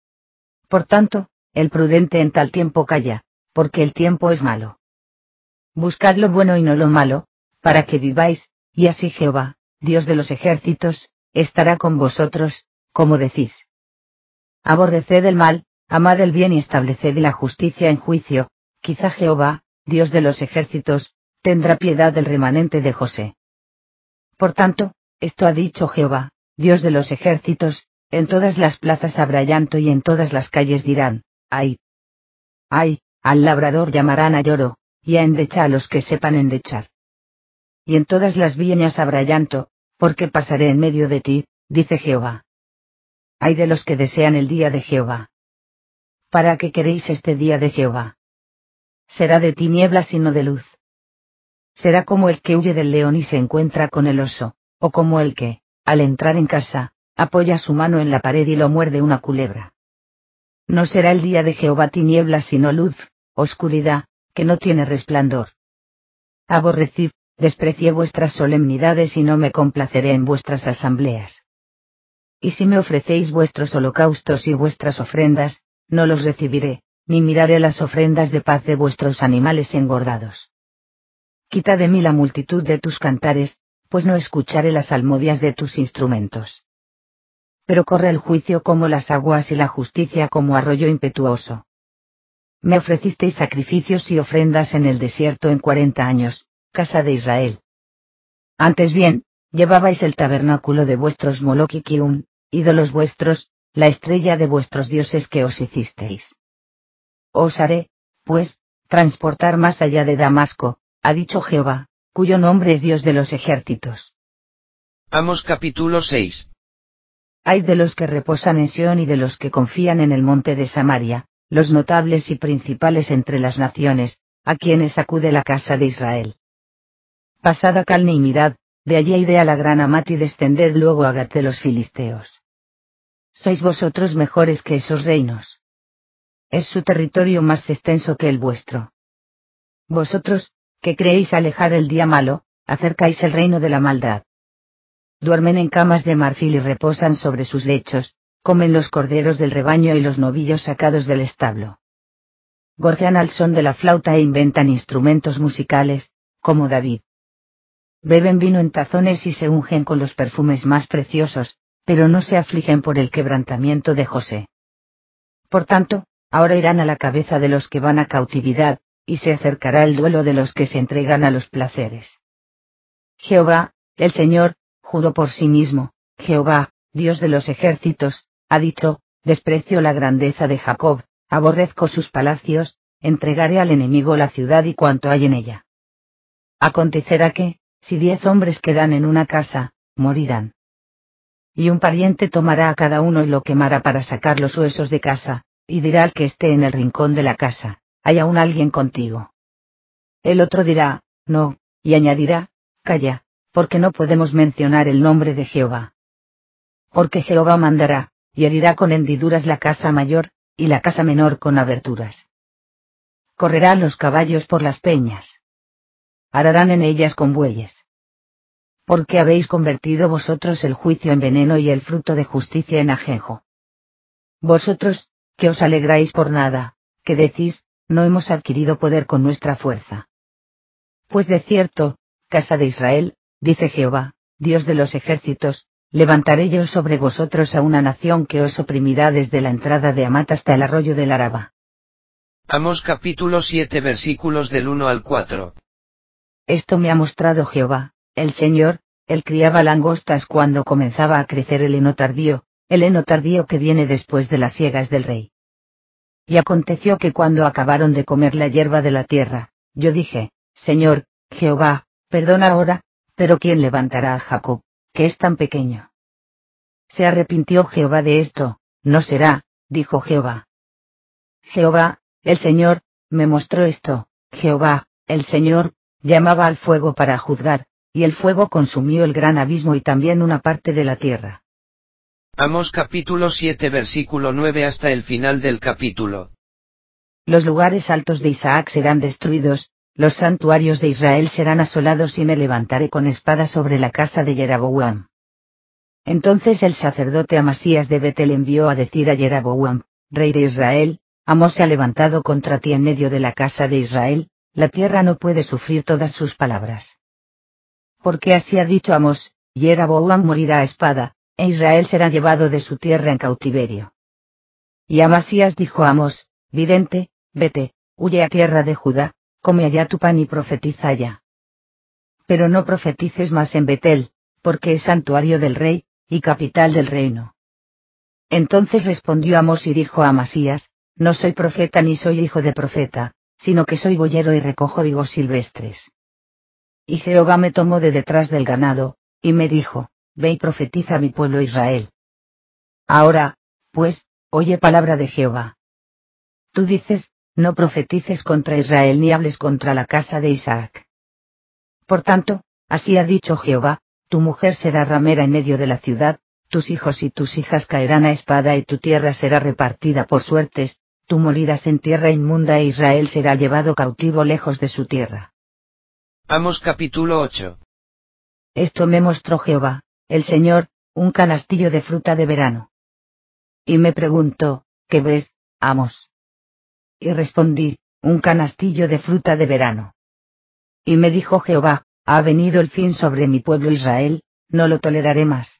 Por tanto, el prudente en tal tiempo calla, porque el tiempo es malo. Buscad lo bueno y no lo malo, para que viváis, y así Jehová, Dios de los ejércitos, estará con vosotros, como decís. Aborreced el mal, amad el bien y estableced la justicia en juicio, quizá Jehová, Dios de los ejércitos, tendrá piedad del remanente de José. Por tanto, esto ha dicho Jehová, Dios de los ejércitos, en todas las plazas habrá llanto y en todas las calles dirán, ¡ay! ¡Ay! Al labrador llamarán a lloro, y a endecha a los que sepan endechar. Y en todas las viñas habrá llanto, porque pasaré en medio de ti, dice Jehová. ¡Ay de los que desean el día de Jehová! ¿Para qué queréis este día de Jehová? Será de tinieblas y no de luz. Será como el que huye del león y se encuentra con el oso, o como el que, al entrar en casa, apoya su mano en la pared y lo muerde una culebra. No será el día de Jehová tinieblas sino luz, oscuridad, que no tiene resplandor. Aborrecid, desprecié vuestras solemnidades y no me complaceré en vuestras asambleas. Y si me ofrecéis vuestros holocaustos y vuestras ofrendas, no los recibiré, ni miraré las ofrendas de paz de vuestros animales engordados. Quita de mí la multitud de tus cantares, pues no escucharé las salmodias de tus instrumentos. Pero corre el juicio como las aguas y la justicia como arroyo impetuoso. Me ofrecisteis sacrificios y ofrendas en el desierto en 40 años, casa de Israel. Antes bien, llevabais el tabernáculo de vuestros Moloch y Kiun, ídolos vuestros, la estrella de vuestros dioses que os hicisteis. Os haré, pues, transportar más allá de Damasco, ha dicho Jehová, cuyo nombre es Dios de los ejércitos. Amós capítulo 6. Ay de los que reposan en Sión y de los que confían en el monte de Samaria, los notables y principales entre las naciones, a quienes acude la casa de Israel. Pasad a Calne y mirad, de allí id a la gran Amat y descended luego a Gat de los filisteos. ¿Sois vosotros mejores que esos reinos? ¿Es su territorio más extenso que el vuestro? Vosotros, que creéis alejar el día malo, acercáis el reino de la maldad. Duermen en camas de marfil y reposan sobre sus lechos, comen los corderos del rebaño y los novillos sacados del establo. Gorjean al son de la flauta e inventan instrumentos musicales, como David. Beben vino en tazones y se ungen con los perfumes más preciosos, pero no se afligen por el quebrantamiento de José. Por tanto, Ahora irán a la cabeza de los que van a cautividad, y se acercará el duelo de los que se entregan a los placeres. Jehová, el Señor, juró por sí mismo, Jehová, Dios de los ejércitos, ha dicho, desprecio la grandeza de Jacob, aborrezco sus palacios, entregaré al enemigo la ciudad y cuanto hay en ella. Acontecerá que, si 10 hombres quedan en una casa, morirán. Y un pariente tomará a cada uno y lo quemará para sacar los huesos de casa, y dirá al que esté en el rincón de la casa, ¿hay aún alguien contigo? El otro dirá, no, y añadirá, calla, porque no podemos mencionar el nombre de Jehová. Porque Jehová mandará, y herirá con hendiduras la casa mayor, y la casa menor con aberturas. Correrán los caballos por las peñas. Ararán en ellas con bueyes. Porque habéis convertido vosotros el juicio en veneno y el fruto de justicia en ajenjo. Vosotros, que os alegráis por nada, que decís, no hemos adquirido poder con nuestra fuerza. Pues de cierto, casa de Israel, dice Jehová, Dios de los ejércitos, levantaré yo sobre vosotros a una nación que os oprimirá desde la entrada de Amat hasta el arroyo del Araba. Amos capítulo 7 versículos del 1 al 4. Esto me ha mostrado Jehová, el Señor, él criaba langostas cuando comenzaba a crecer el heno tardío que viene después de las siegas del rey. Y aconteció que cuando acabaron de comer la hierba de la tierra, yo dije, Señor, Jehová, perdona ahora, pero ¿quién levantará a Jacob, que es tan pequeño? Se arrepintió Jehová de esto, no será, dijo Jehová. Jehová, el Señor, me mostró esto, Jehová, el Señor, llamaba al fuego para juzgar, y el fuego consumió el gran abismo y también una parte de la tierra. Amos capítulo 7 versículo 9 hasta el final del capítulo. Los lugares altos de Isaac serán destruidos, los santuarios de Israel serán asolados y me levantaré con espada sobre la casa de Jeroboam. Entonces el sacerdote Amasías de Betel envió a decir a Jeroboam, rey de Israel, Amós se ha levantado contra ti en medio de la casa de Israel, la tierra no puede sufrir todas sus palabras. Porque así ha dicho Amós, Jeroboam morirá a espada, e Israel será llevado de su tierra en cautiverio. Y Amasías dijo a Amós, vidente, vete, huye a tierra de Judá, come allá tu pan y profetiza allá. Pero no profetices más en Betel, porque es santuario del rey, y capital del reino. Entonces respondió Amós y dijo a Amasías, no soy profeta ni soy hijo de profeta, sino que soy boyero y recojo higos silvestres. Y Jehová me tomó de detrás del ganado, y me dijo, ve y profetiza a mi pueblo Israel. Ahora, pues, oye palabra de Jehová. Tú dices, no profetices contra Israel ni hables contra la casa de Isaac. Por tanto, así ha dicho Jehová, tu mujer será ramera en medio de la ciudad, tus hijos y tus hijas caerán a espada y tu tierra será repartida por suertes, tú morirás en tierra inmunda e Israel será llevado cautivo lejos de su tierra. Amos capítulo 8. Esto me mostró Jehová, el Señor, un canastillo de fruta de verano. Y me preguntó, ¿qué ves, Amós? Y respondí, un canastillo de fruta de verano. Y me dijo Jehová, ha venido el fin sobre mi pueblo Israel, no lo toleraré más.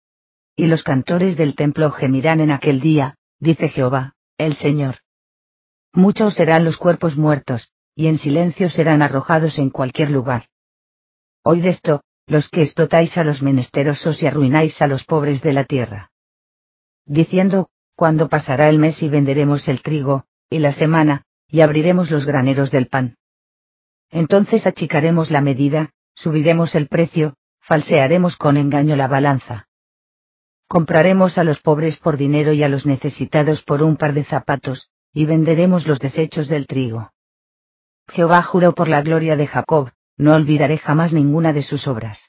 Y los cantores del templo gemirán en aquel día, dice Jehová, el Señor. Muchos serán los cuerpos muertos, y en silencio serán arrojados en cualquier lugar. Oíd esto, los que explotáis a los menesterosos y arruináis a los pobres de la tierra. Diciendo, ¿cuándo pasará el mes y venderemos el trigo, y la semana, y abriremos los graneros del pan? Entonces achicaremos la medida, subiremos el precio, falsearemos con engaño la balanza. Compraremos a los pobres por dinero y a los necesitados por un par de zapatos, y venderemos los desechos del trigo. Jehová juró por la gloria de Jacob, no olvidaré jamás ninguna de sus obras.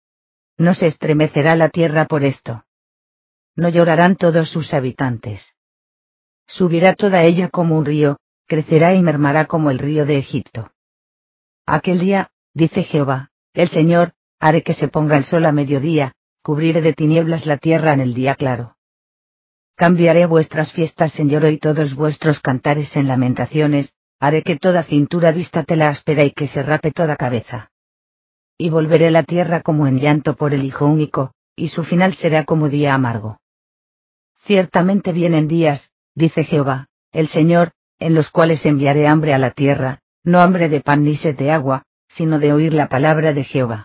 No se estremecerá la tierra por esto. No llorarán todos sus habitantes. Subirá toda ella como un río, crecerá y mermará como el río de Egipto. Aquel día, dice Jehová, el Señor, haré que se ponga el sol a mediodía, cubriré de tinieblas la tierra en el día claro. Cambiaré vuestras fiestas en lloro y todos vuestros cantares en lamentaciones, haré que toda cintura vista tela áspera y que se rape toda cabeza. Y volveré la tierra como en llanto por el hijo único, y su final será como día amargo. Ciertamente vienen días, dice Jehová, el Señor, en los cuales enviaré hambre a la tierra, no hambre de pan ni sed de agua, sino de oír la palabra de Jehová.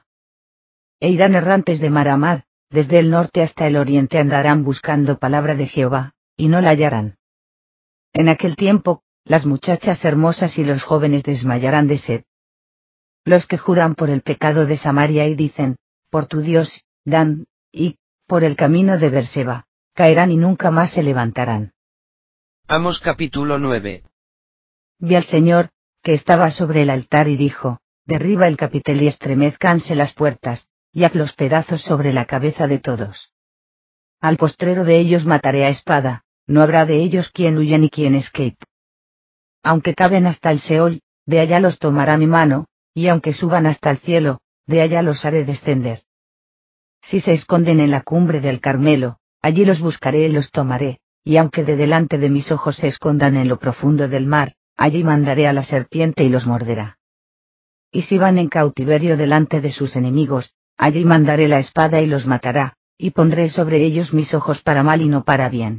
E irán errantes de mar a mar, desde el norte hasta el oriente andarán buscando palabra de Jehová, y no la hallarán. En aquel tiempo, las muchachas hermosas y los jóvenes desmayarán de sed. Los que juran por el pecado de Samaria y dicen, por tu Dios, Dan, y, por el camino de Berseba, caerán y nunca más se levantarán. Amos capítulo 9. Vi al Señor, que estaba sobre el altar y dijo, derriba el capitel y estremezcanse las puertas, y haz los pedazos sobre la cabeza de todos. Al postrero de ellos mataré a espada, no habrá de ellos quien huya ni quien escape. Aunque caben hasta el Seol, de allá los tomará mi mano, y aunque suban hasta el cielo, de allá los haré descender. Si se esconden en la cumbre del Carmelo, allí los buscaré y los tomaré, y aunque de delante de mis ojos se escondan en lo profundo del mar, allí mandaré a la serpiente y los morderá. Y si van en cautiverio delante de sus enemigos, allí mandaré la espada y los matará, y pondré sobre ellos mis ojos para mal y no para bien.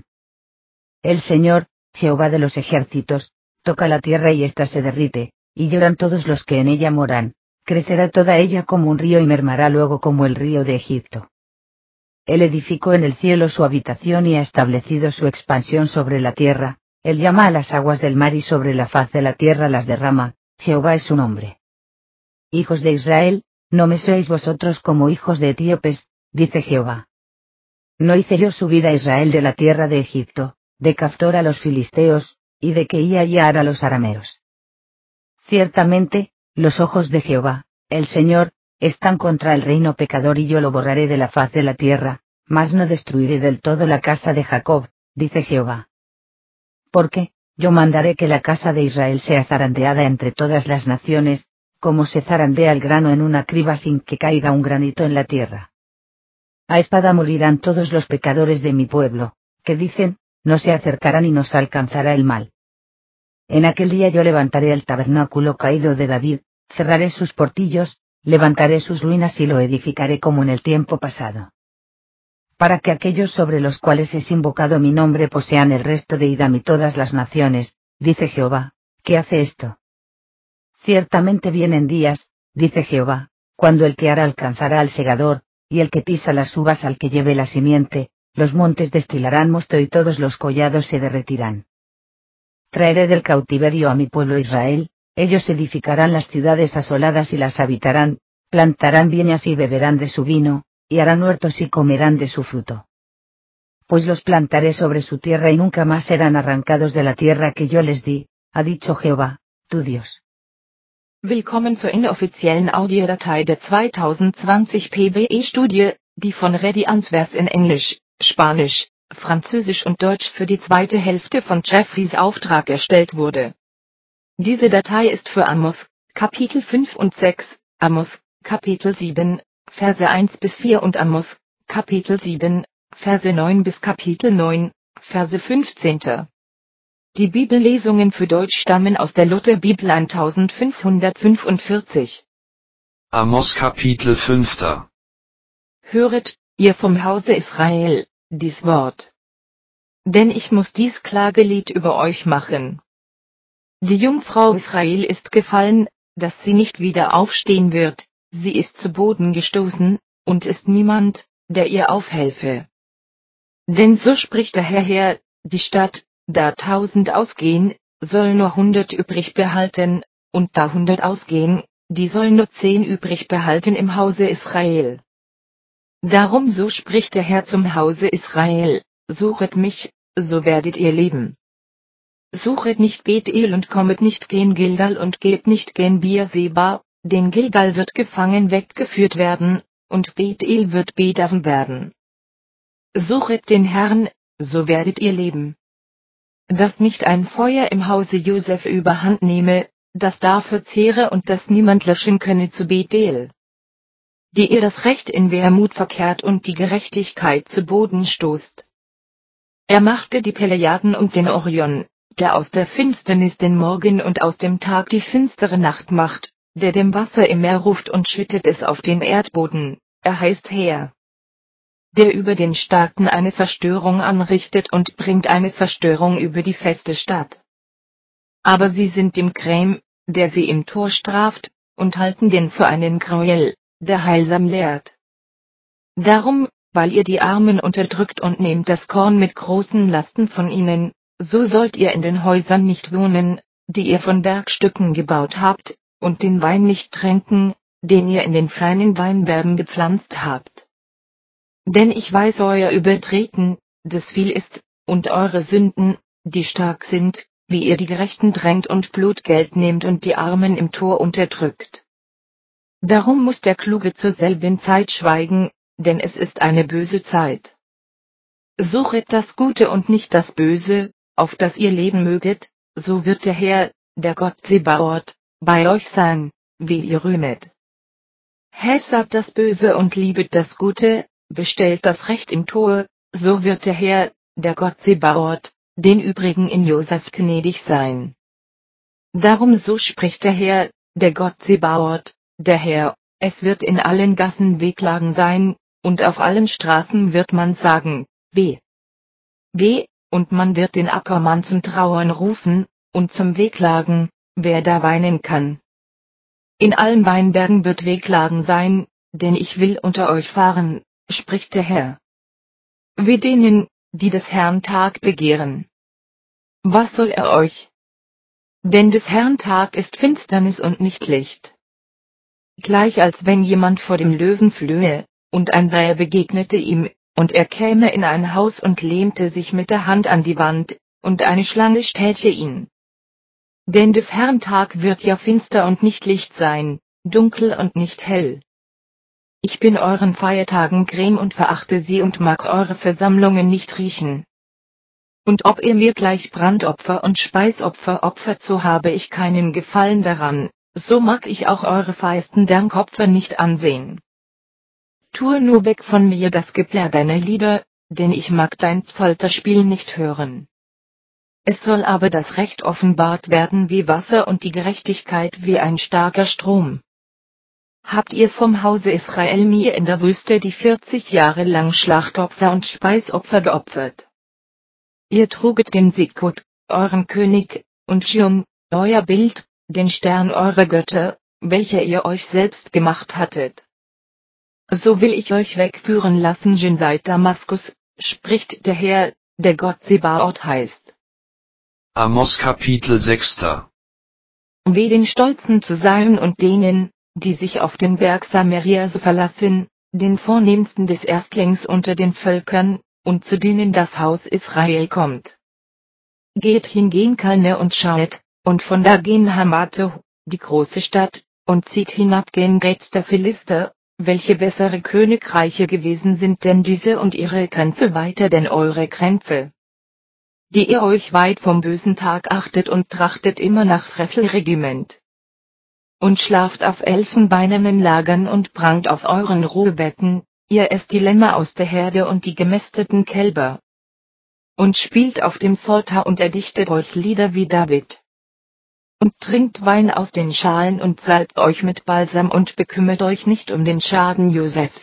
El Señor, Jehová de los ejércitos, toca la tierra y ésta se derrite, y lloran todos los que en ella moran, crecerá toda ella como un río y mermará luego como el río de Egipto. Él edificó en el cielo su habitación y ha establecido su expansión sobre la tierra, él llama a las aguas del mar y sobre la faz de la tierra las derrama, Jehová es su nombre. Hijos de Israel, no me sois vosotros como hijos de etíopes, dice Jehová. ¿No hice yo subir a Israel de la tierra de Egipto, de Caftor a los filisteos, y de Keía y a los arameos? Ciertamente, los ojos de Jehová, el Señor, están contra el reino pecador y yo lo borraré de la faz de la tierra, mas no destruiré del todo la casa de Jacob, dice Jehová. Porque, yo mandaré que la casa de Israel sea zarandeada entre todas las naciones, como se zarandea el grano en una criba sin que caiga un granito en la tierra. A espada morirán todos los pecadores de mi pueblo, que dicen, no se acercarán y nos alcanzará el mal. En aquel día yo levantaré el tabernáculo caído de David, cerraré sus portillos, levantaré sus ruinas y lo edificaré como en el tiempo pasado. Para que aquellos sobre los cuales es invocado mi nombre posean el resto de Edom y todas las naciones, dice Jehová, que hace esto. Ciertamente vienen días, dice Jehová, cuando el que ara alcanzará al segador, y el que pisa las uvas al que lleve la simiente, los montes destilarán mosto y todos los collados se derretirán. Traeré del cautiverio a mi pueblo Israel, ellos edificarán las ciudades asoladas y las habitarán, plantarán viñas y beberán de su vino, y harán huertos y comerán de su fruto. Pues los plantaré sobre su tierra y nunca más serán arrancados de la tierra que yo les di, ha dicho Jehová, tu Dios. Willkommen zur inoffiziellen Audiodatei der 2020 PBE-Studie, die von Ready Answers in Englisch, Spanisch, Französisch und Deutsch für die zweite Hälfte von Jeffreys Auftrag erstellt wurde. Diese Datei ist für Amos, Kapitel 5 und 6, Amos, Kapitel 7, Verse 1 bis 4 und Amos, Kapitel 7, Verse 9 bis Kapitel 9, Verse 15. Die Bibellesungen für Deutsch stammen aus der Lutherbibel 1545. Amos Kapitel 5. Höret, ihr vom Hause Israel, dies Wort. Denn ich muss dies Klagelied über euch machen. Die Jungfrau Israel ist gefallen, dass sie nicht wieder aufstehen wird, sie ist zu Boden gestoßen, und ist niemand, der ihr aufhelfe. Denn so spricht der Herr, die Stadt, da 1000 ausgehen, soll nur 100 übrig behalten, und da 100 ausgehen, die soll nur 10 übrig behalten im Hause Israel. Darum so spricht der Herr zum Hause Israel, suchet mich, so werdet ihr leben. Suchet nicht Bethel und kommet nicht gen Gilgal und geht nicht gen Beerseba, denn Gilgal wird gefangen weggeführt werden, und Bethel wird Bedaven werden. Suchet den Herrn, so werdet ihr leben. Dass nicht ein Feuer im Hause Josef überhand nehme, das dafür zehre und das niemand löschen könne zu Bethel. Die ihr das Recht in Wermut verkehrt und die Gerechtigkeit zu Boden stoßt. Er machte die Plejaden und den Orion, der aus der Finsternis den Morgen und aus dem Tag die finstere Nacht macht, der dem Wasser im Meer ruft und schüttet es auf den Erdboden, er heißt Herr. der über den Starken eine Verstörung anrichtet und bringt eine Verstörung über die feste Stadt. Aber sie sind dem Gräm, der sie im Tor straft, und halten den für einen Gräuel, der heilsam lehrt. Darum, weil ihr die Armen unterdrückt und nehmt das Korn mit großen Lasten von ihnen, so sollt ihr in den Häusern nicht wohnen, die ihr von Bergstücken gebaut habt, und den Wein nicht tränken, den ihr in den feinen Weinbergen gepflanzt habt. Denn ich weiß euer Übertreten, das viel ist, und eure Sünden, die stark sind, wie ihr die Gerechten drängt und Blutgeld nehmt und die Armen im Tor unterdrückt. Darum muss der Kluge zur selben Zeit schweigen, denn es ist eine böse Zeit. Suchet das Gute und nicht das Böse, auf das ihr leben möget, so wird der Herr, der Gott Zebaoth, bei euch sein, wie ihr rühmet. Hässert das Böse und liebet das Gute, bestellt das Recht im Tor, so wird der Herr, der Gott Zebaoth, den übrigen in Joseph gnädig sein. Darum so spricht der Herr, der Gott Zebaoth, der Herr, es wird in allen Gassen Wehklagen sein, und auf allen Straßen wird man sagen, weh. Weh, und man wird den Ackermann zum Trauern rufen, und zum Wehklagen, wer da weinen kann. In allen Weinbergen wird Wehklagen sein, denn ich will unter euch fahren, spricht der Herr. Weh denen, die des Herrn Tag begehren. Was soll er euch? Denn des Herrn Tag ist Finsternis und nicht Licht. Gleich als wenn jemand vor dem Löwen flöhe, und ein Bär begegnete ihm, und er käme in ein Haus und lehnte sich mit der Hand an die Wand, und eine Schlange stäche ihn. Denn des Herrn Tag wird ja finster und nicht Licht sein, dunkel und nicht hell. Ich bin euren Feiertagen gräm und verachte sie und mag eure Versammlungen nicht riechen. Und ob ihr mir gleich Brandopfer und Speisopfer opfert, so habe ich keinen Gefallen daran, so mag ich auch eure feisten Dankopfer nicht ansehen. Tue nur weg von mir das Geplärr deiner Lieder, denn ich mag dein Psalterspiel nicht hören. Es soll aber das Recht offenbart werden wie Wasser und die Gerechtigkeit wie ein starker Strom. Habt ihr vom Hause Israel mir in der Wüste die 40 Jahre lang Schlachtopfer und Speisopfer geopfert? Ihr truget den Sikkot, euren König, und Schirm, euer Bild, den Stern eurer Götter, welcher ihr euch selbst gemacht hattet. So will ich euch wegführen lassen seit Damaskus, spricht der Herr, der Gott Zebaoth heißt. Amos Kapitel 6. Weh den Stolzen zu sein und denen, die sich auf den Berg Samarias verlassen, den Vornehmsten des Erstlings unter den Völkern, und zu denen das Haus Israel kommt. Geht hin gen Kalne und schaut, und von da gen Hamato, die große Stadt, und zieht hinab gen Gets der Philister, welche bessere Königreiche gewesen sind denn diese und ihre Grenze weiter denn eure Grenze. Die ihr euch weit vom bösen Tag achtet und trachtet immer nach Frevelregiment. Und schlaft auf elfenbeinernen Lagern und prangt auf euren Ruhebetten, ihr esst die Lämmer aus der Herde und die gemästeten Kälber. Und spielt auf dem Psalter und erdichtet euch Lieder wie David. Und trinkt Wein aus den Schalen und salbt euch mit Balsam und bekümmert euch nicht um den Schaden Josephs.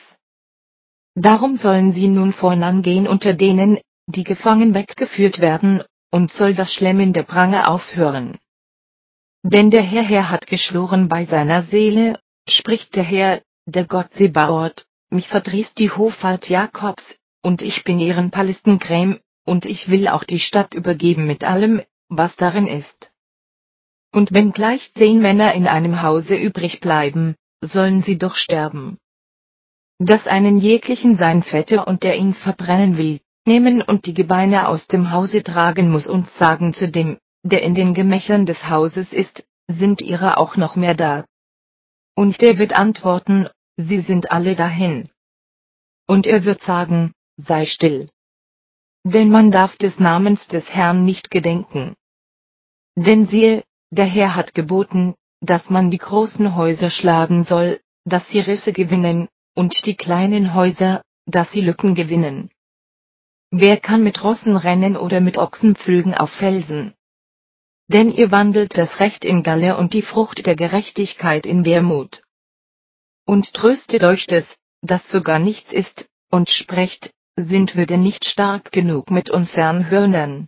Darum sollen sie nun vorangehen unter denen, die gefangen weggeführt werden, und soll das Schlemmen der Prange aufhören. Denn der Herr hat geschworen bei seiner Seele, spricht der Herr, der Gott Zebaoth, mich verdrießt die Hoffart Jakobs, und ich bin ihren Palistengräm, und ich will auch die Stadt übergeben mit allem, was darin ist. Und wenn gleich 10 Männer in einem Hause übrig bleiben, sollen sie doch sterben. Dass einen jeglichen sein Vetter und der ihn verbrennen will, nehmen und die Gebeine aus dem Hause tragen muss und sagen zu dem, der in den Gemächern des Hauses ist, sind ihre auch noch mehr da? Und der wird antworten, sie sind alle dahin. Und er wird sagen, sei still. Denn man darf des Namens des Herrn nicht gedenken. Denn siehe, der Herr hat geboten, dass man die großen Häuser schlagen soll, dass sie Risse gewinnen, und die kleinen Häuser, dass sie Lücken gewinnen. Wer kann mit Rossen rennen oder mit Ochsen pflügen auf Felsen? Denn ihr wandelt das Recht in Galle und die Frucht der Gerechtigkeit in Wermut. Und tröstet euch des, dass sogar nichts ist, und sprecht, sind wir denn nicht stark genug mit unseren Hörnern?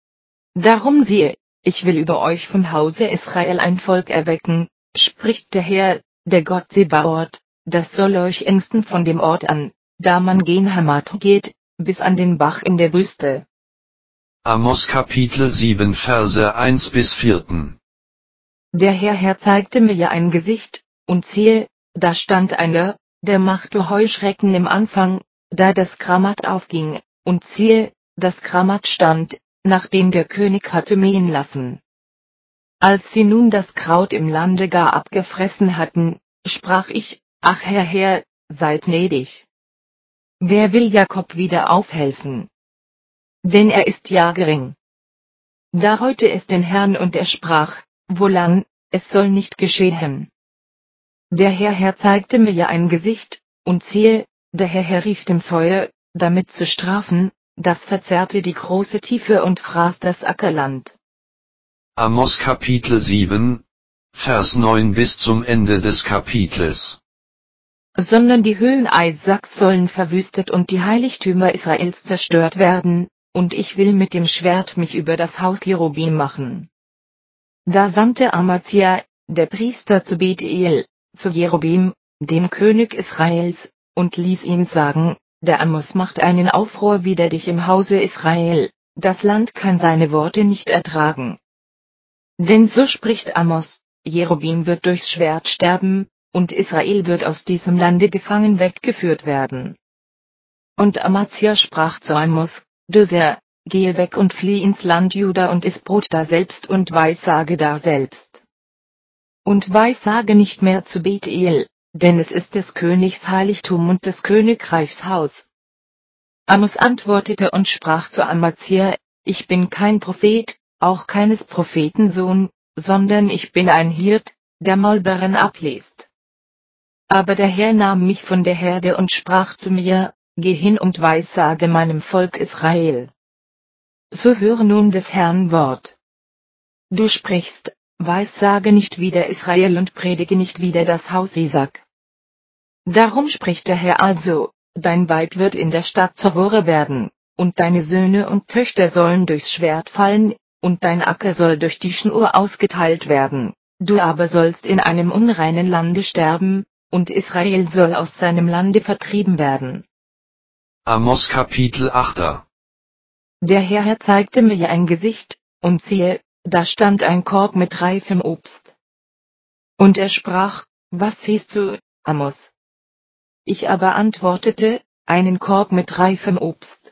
Darum siehe, ich will über euch vom Hause Israel ein Volk erwecken, spricht der Herr, der Gott Sebaot, das soll euch ängsten von dem Ort an, da man gen Hamath geht, bis an den Bach in der Wüste. Amos Kapitel 7 Verse 1 bis 4. Der Herr zeigte mir ja ein Gesicht, und siehe, da stand einer, der machte Heuschrecken im Anfang, da das Kramat aufging, und siehe, das Kramat stand, nachdem der König hatte mähen lassen. Als sie nun das Kraut im Lande gar abgefressen hatten, sprach ich, ach Herr, seid gnädig. Wer will Jakob wieder aufhelfen? Denn er ist ja gering. Da reute es den Herrn und er sprach, wohlan, es soll nicht geschehen. Der Herr zeigte mir ja ein Gesicht, und siehe, der Herr rief dem Feuer, damit zu strafen, das verzehrte die große Tiefe und fraß das Ackerland. Amos Kapitel 7, Vers 9 bis zum Ende des Kapitels. Sondern die Höhlen Isaaks sollen verwüstet und die Heiligtümer Israels zerstört werden, und ich will mit dem Schwert mich über das Haus Jerobim machen. Da sandte Amazia, der Priester zu Bethel, zu Jerobim, dem König Israels, und ließ ihm sagen, der Amos macht einen Aufruhr wider dich im Hause Israel, das Land kann seine Worte nicht ertragen. Denn so spricht Amos, Jerobim wird durchs Schwert sterben, und Israel wird aus diesem Lande gefangen weggeführt werden. Und Amazia sprach zu Amos, Döser, gehe weg und flieh ins Land Juda und iss Brot da selbst und weissage da selbst. Und weissage nicht mehr zu Bethel, denn es ist des Königs Heiligtum und des Königreichs Haus. Amos antwortete und sprach zu Amazia, ich bin kein Prophet, auch keines Propheten Sohn, sondern ich bin ein Hirt, der Maulbeeren abliest. Aber der Herr nahm mich von der Herde und sprach zu mir, geh hin und weissage meinem Volk Israel. So höre nun des Herrn Wort. Du sprichst, weissage nicht wider Israel und predige nicht wider das Haus Isaak. Darum spricht der Herr also, dein Weib wird in der Stadt zur Hure werden, und deine Söhne und Töchter sollen durchs Schwert fallen, und dein Acker soll durch die Schnur ausgeteilt werden, du aber sollst in einem unreinen Lande sterben, und Israel soll aus seinem Lande vertrieben werden. Amos Kapitel 8. Der Herr zeigte mir ein Gesicht, und siehe, da stand ein Korb mit reifem Obst. Und er sprach, was siehst du, Amos? Ich aber antwortete, einen Korb mit reifem Obst.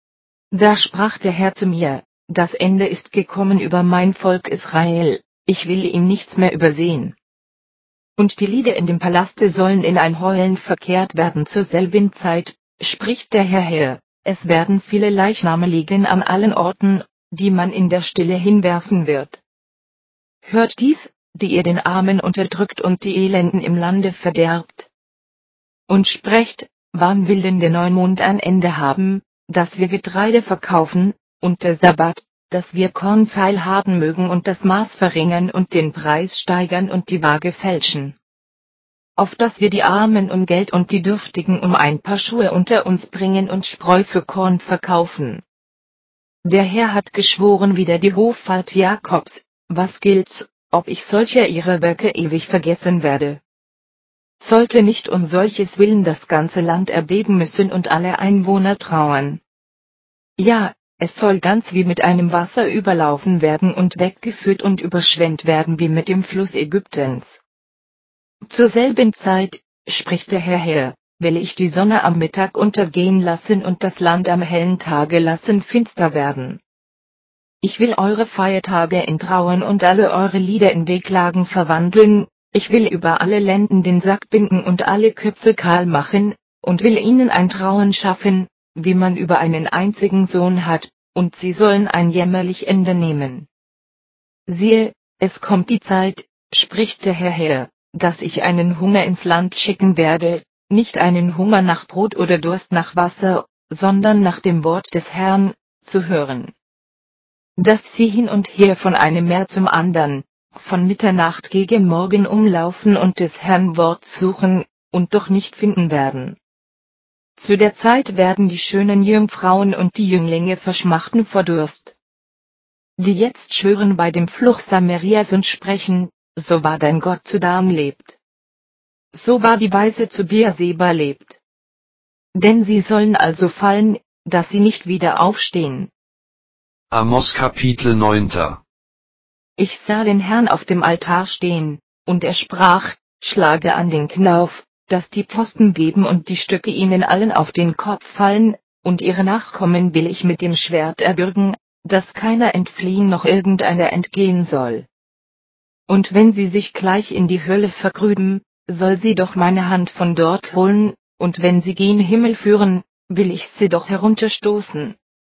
Da sprach der Herr zu mir, das Ende ist gekommen über mein Volk Israel, ich will ihm nichts mehr übersehen. Und die Lieder in dem Palaste sollen in ein Heulen verkehrt werden zur selben Zeit, spricht der Herr, es werden viele Leichname liegen an allen Orten, die man in der Stille hinwerfen wird. Hört dies, die ihr den Armen unterdrückt und die Elenden im Lande verderbt. Und sprecht, wann will denn der Neumond ein Ende haben, dass wir Getreide verkaufen, und der Sabbat, dass wir Korn feil haben mögen und das Maß verringern und den Preis steigern und die Waage fälschen. Auf dass wir die Armen um Geld und die Dürftigen um ein paar Schuhe unter uns bringen und Spreu für Korn verkaufen. Der Herr hat geschworen wider die Hoffart Jakobs, was gilt's, ob ich solcher ihre Werke ewig vergessen werde? Sollte nicht um solches Willen das ganze Land erbeben müssen und alle Einwohner trauern? Ja, es soll ganz wie mit einem Wasser überlaufen werden und weggeführt und überschwemmt werden wie mit dem Fluss Ägyptens. Zur selben Zeit, spricht der Herr, will ich die Sonne am Mittag untergehen lassen und das Land am hellen Tage lassen finster werden. Ich will eure Feiertage in Trauern und alle eure Lieder in Wehklagen verwandeln, ich will über alle Lenden den Sack binden und alle Köpfe kahl machen, und will ihnen ein Trauen schaffen, wie man über einen einzigen Sohn hat, und sie sollen ein jämmerlich Ende nehmen. Siehe, es kommt die Zeit, spricht der Herr, dass ich einen Hunger ins Land schicken werde, nicht einen Hunger nach Brot oder Durst nach Wasser, sondern nach dem Wort des Herrn, zu hören. Dass sie hin und her von einem Meer zum andern, von Mitternacht gegen Morgen umlaufen und des Herrn Wort suchen, und doch nicht finden werden. Zu der Zeit werden die schönen Jungfrauen und die Jünglinge verschmachten vor Durst. Die jetzt schwören bei dem Fluch Samarias und sprechen, so wahr dein Gott zu Dam lebt. So wahr die Weise zu Beerseba lebt. Denn sie sollen also fallen, dass sie nicht wieder aufstehen. Amos Kapitel 9. Ich sah den Herrn auf dem Altar stehen, und er sprach, schlage an den Knauf, dass die Pfosten beben und die Stücke ihnen allen auf den Kopf fallen, und ihre Nachkommen will ich mit dem Schwert erbürgen, dass keiner entfliehen noch irgendeiner entgehen soll. Und wenn sie sich gleich in die Hölle vergrüben, soll sie doch meine Hand von dort holen, und wenn sie gen Himmel führen, will ich sie doch herunterstoßen.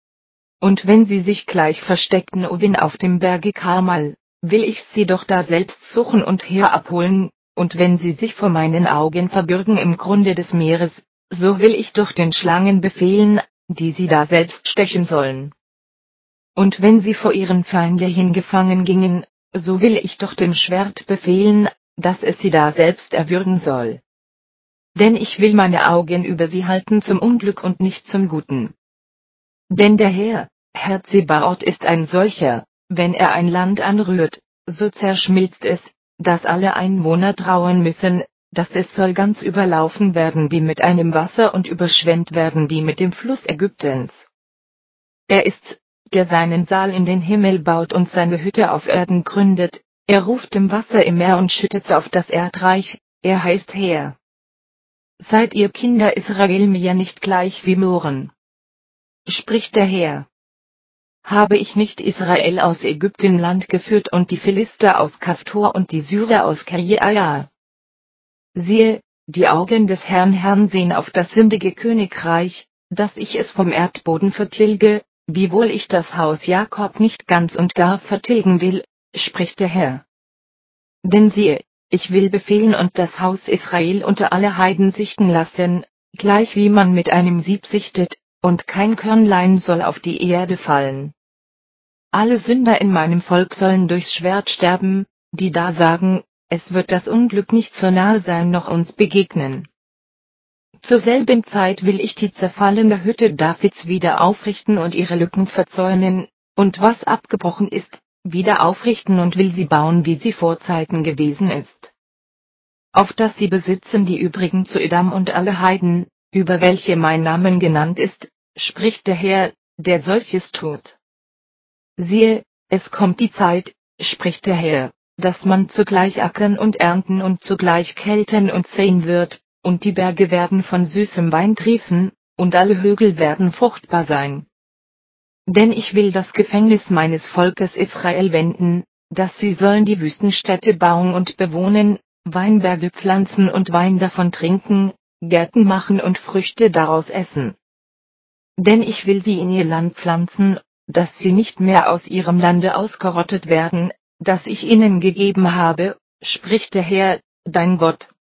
Und wenn sie sich gleich versteckten oben auf dem Berge Karmel, will ich sie doch da selbst suchen und herabholen, und wenn sie sich vor meinen Augen verbürgen im Grunde des Meeres, so will ich doch den Schlangen befehlen, die sie da selbst stechen sollen. Und wenn sie vor ihren Feinde hingefangen gingen, so will ich doch dem Schwert befehlen, dass es sie da selbst erwürgen soll. Denn ich will meine Augen über sie halten zum Unglück und nicht zum Guten. Denn der Herr Zebaoth ist ein solcher, wenn er ein Land anrührt, so zerschmilzt es, dass alle Einwohner trauern müssen, dass es soll ganz überlaufen werden wie mit einem Wasser und überschwemmt werden wie mit dem Fluss Ägyptens. Er ist's, der seinen Saal in den Himmel baut und seine Hütte auf Erden gründet, er ruft dem Wasser im Meer und schüttet's auf das Erdreich, er heißt Herr. Seid ihr Kinder Israel mir nicht gleich wie Mohren? Spricht der Herr. Habe ich nicht Israel aus Ägyptenland geführt und die Philister aus Kaftor und die Syrer aus Kirjaia? Siehe, die Augen des Herrn sehen auf das sündige Königreich, dass ich es vom Erdboden vertilge, wiewohl ich das Haus Jakob nicht ganz und gar vertilgen will, spricht der Herr. Denn siehe, ich will befehlen und das Haus Israel unter alle Heiden sichten lassen, gleich wie man mit einem Sieb sichtet, und kein Körnlein soll auf die Erde fallen. Alle Sünder in meinem Volk sollen durchs Schwert sterben, die da sagen, es wird das Unglück nicht so nahe sein noch uns begegnen. Zur selben Zeit will ich die zerfallene Hütte Davids wieder aufrichten und ihre Lücken verzäunen, und was abgebrochen ist, wieder aufrichten und will sie bauen, wie sie vor Zeiten gewesen ist. Auf dass sie besitzen die übrigen zu Edam und alle Heiden, über welche mein Name genannt ist, spricht der Herr, der solches tut. Siehe, es kommt die Zeit, spricht der Herr, dass man zugleich ackern und ernten und zugleich kälten und säen wird, und die Berge werden von süßem Wein triefen, und alle Hügel werden fruchtbar sein. Denn ich will das Gefängnis meines Volkes Israel wenden, dass sie sollen die Wüstenstädte bauen und bewohnen, Weinberge pflanzen und Wein davon trinken, Gärten machen und Früchte daraus essen. Denn ich will sie in ihr Land pflanzen, dass sie nicht mehr aus ihrem Lande ausgerottet werden, das ich ihnen gegeben habe, spricht der Herr, dein Gott,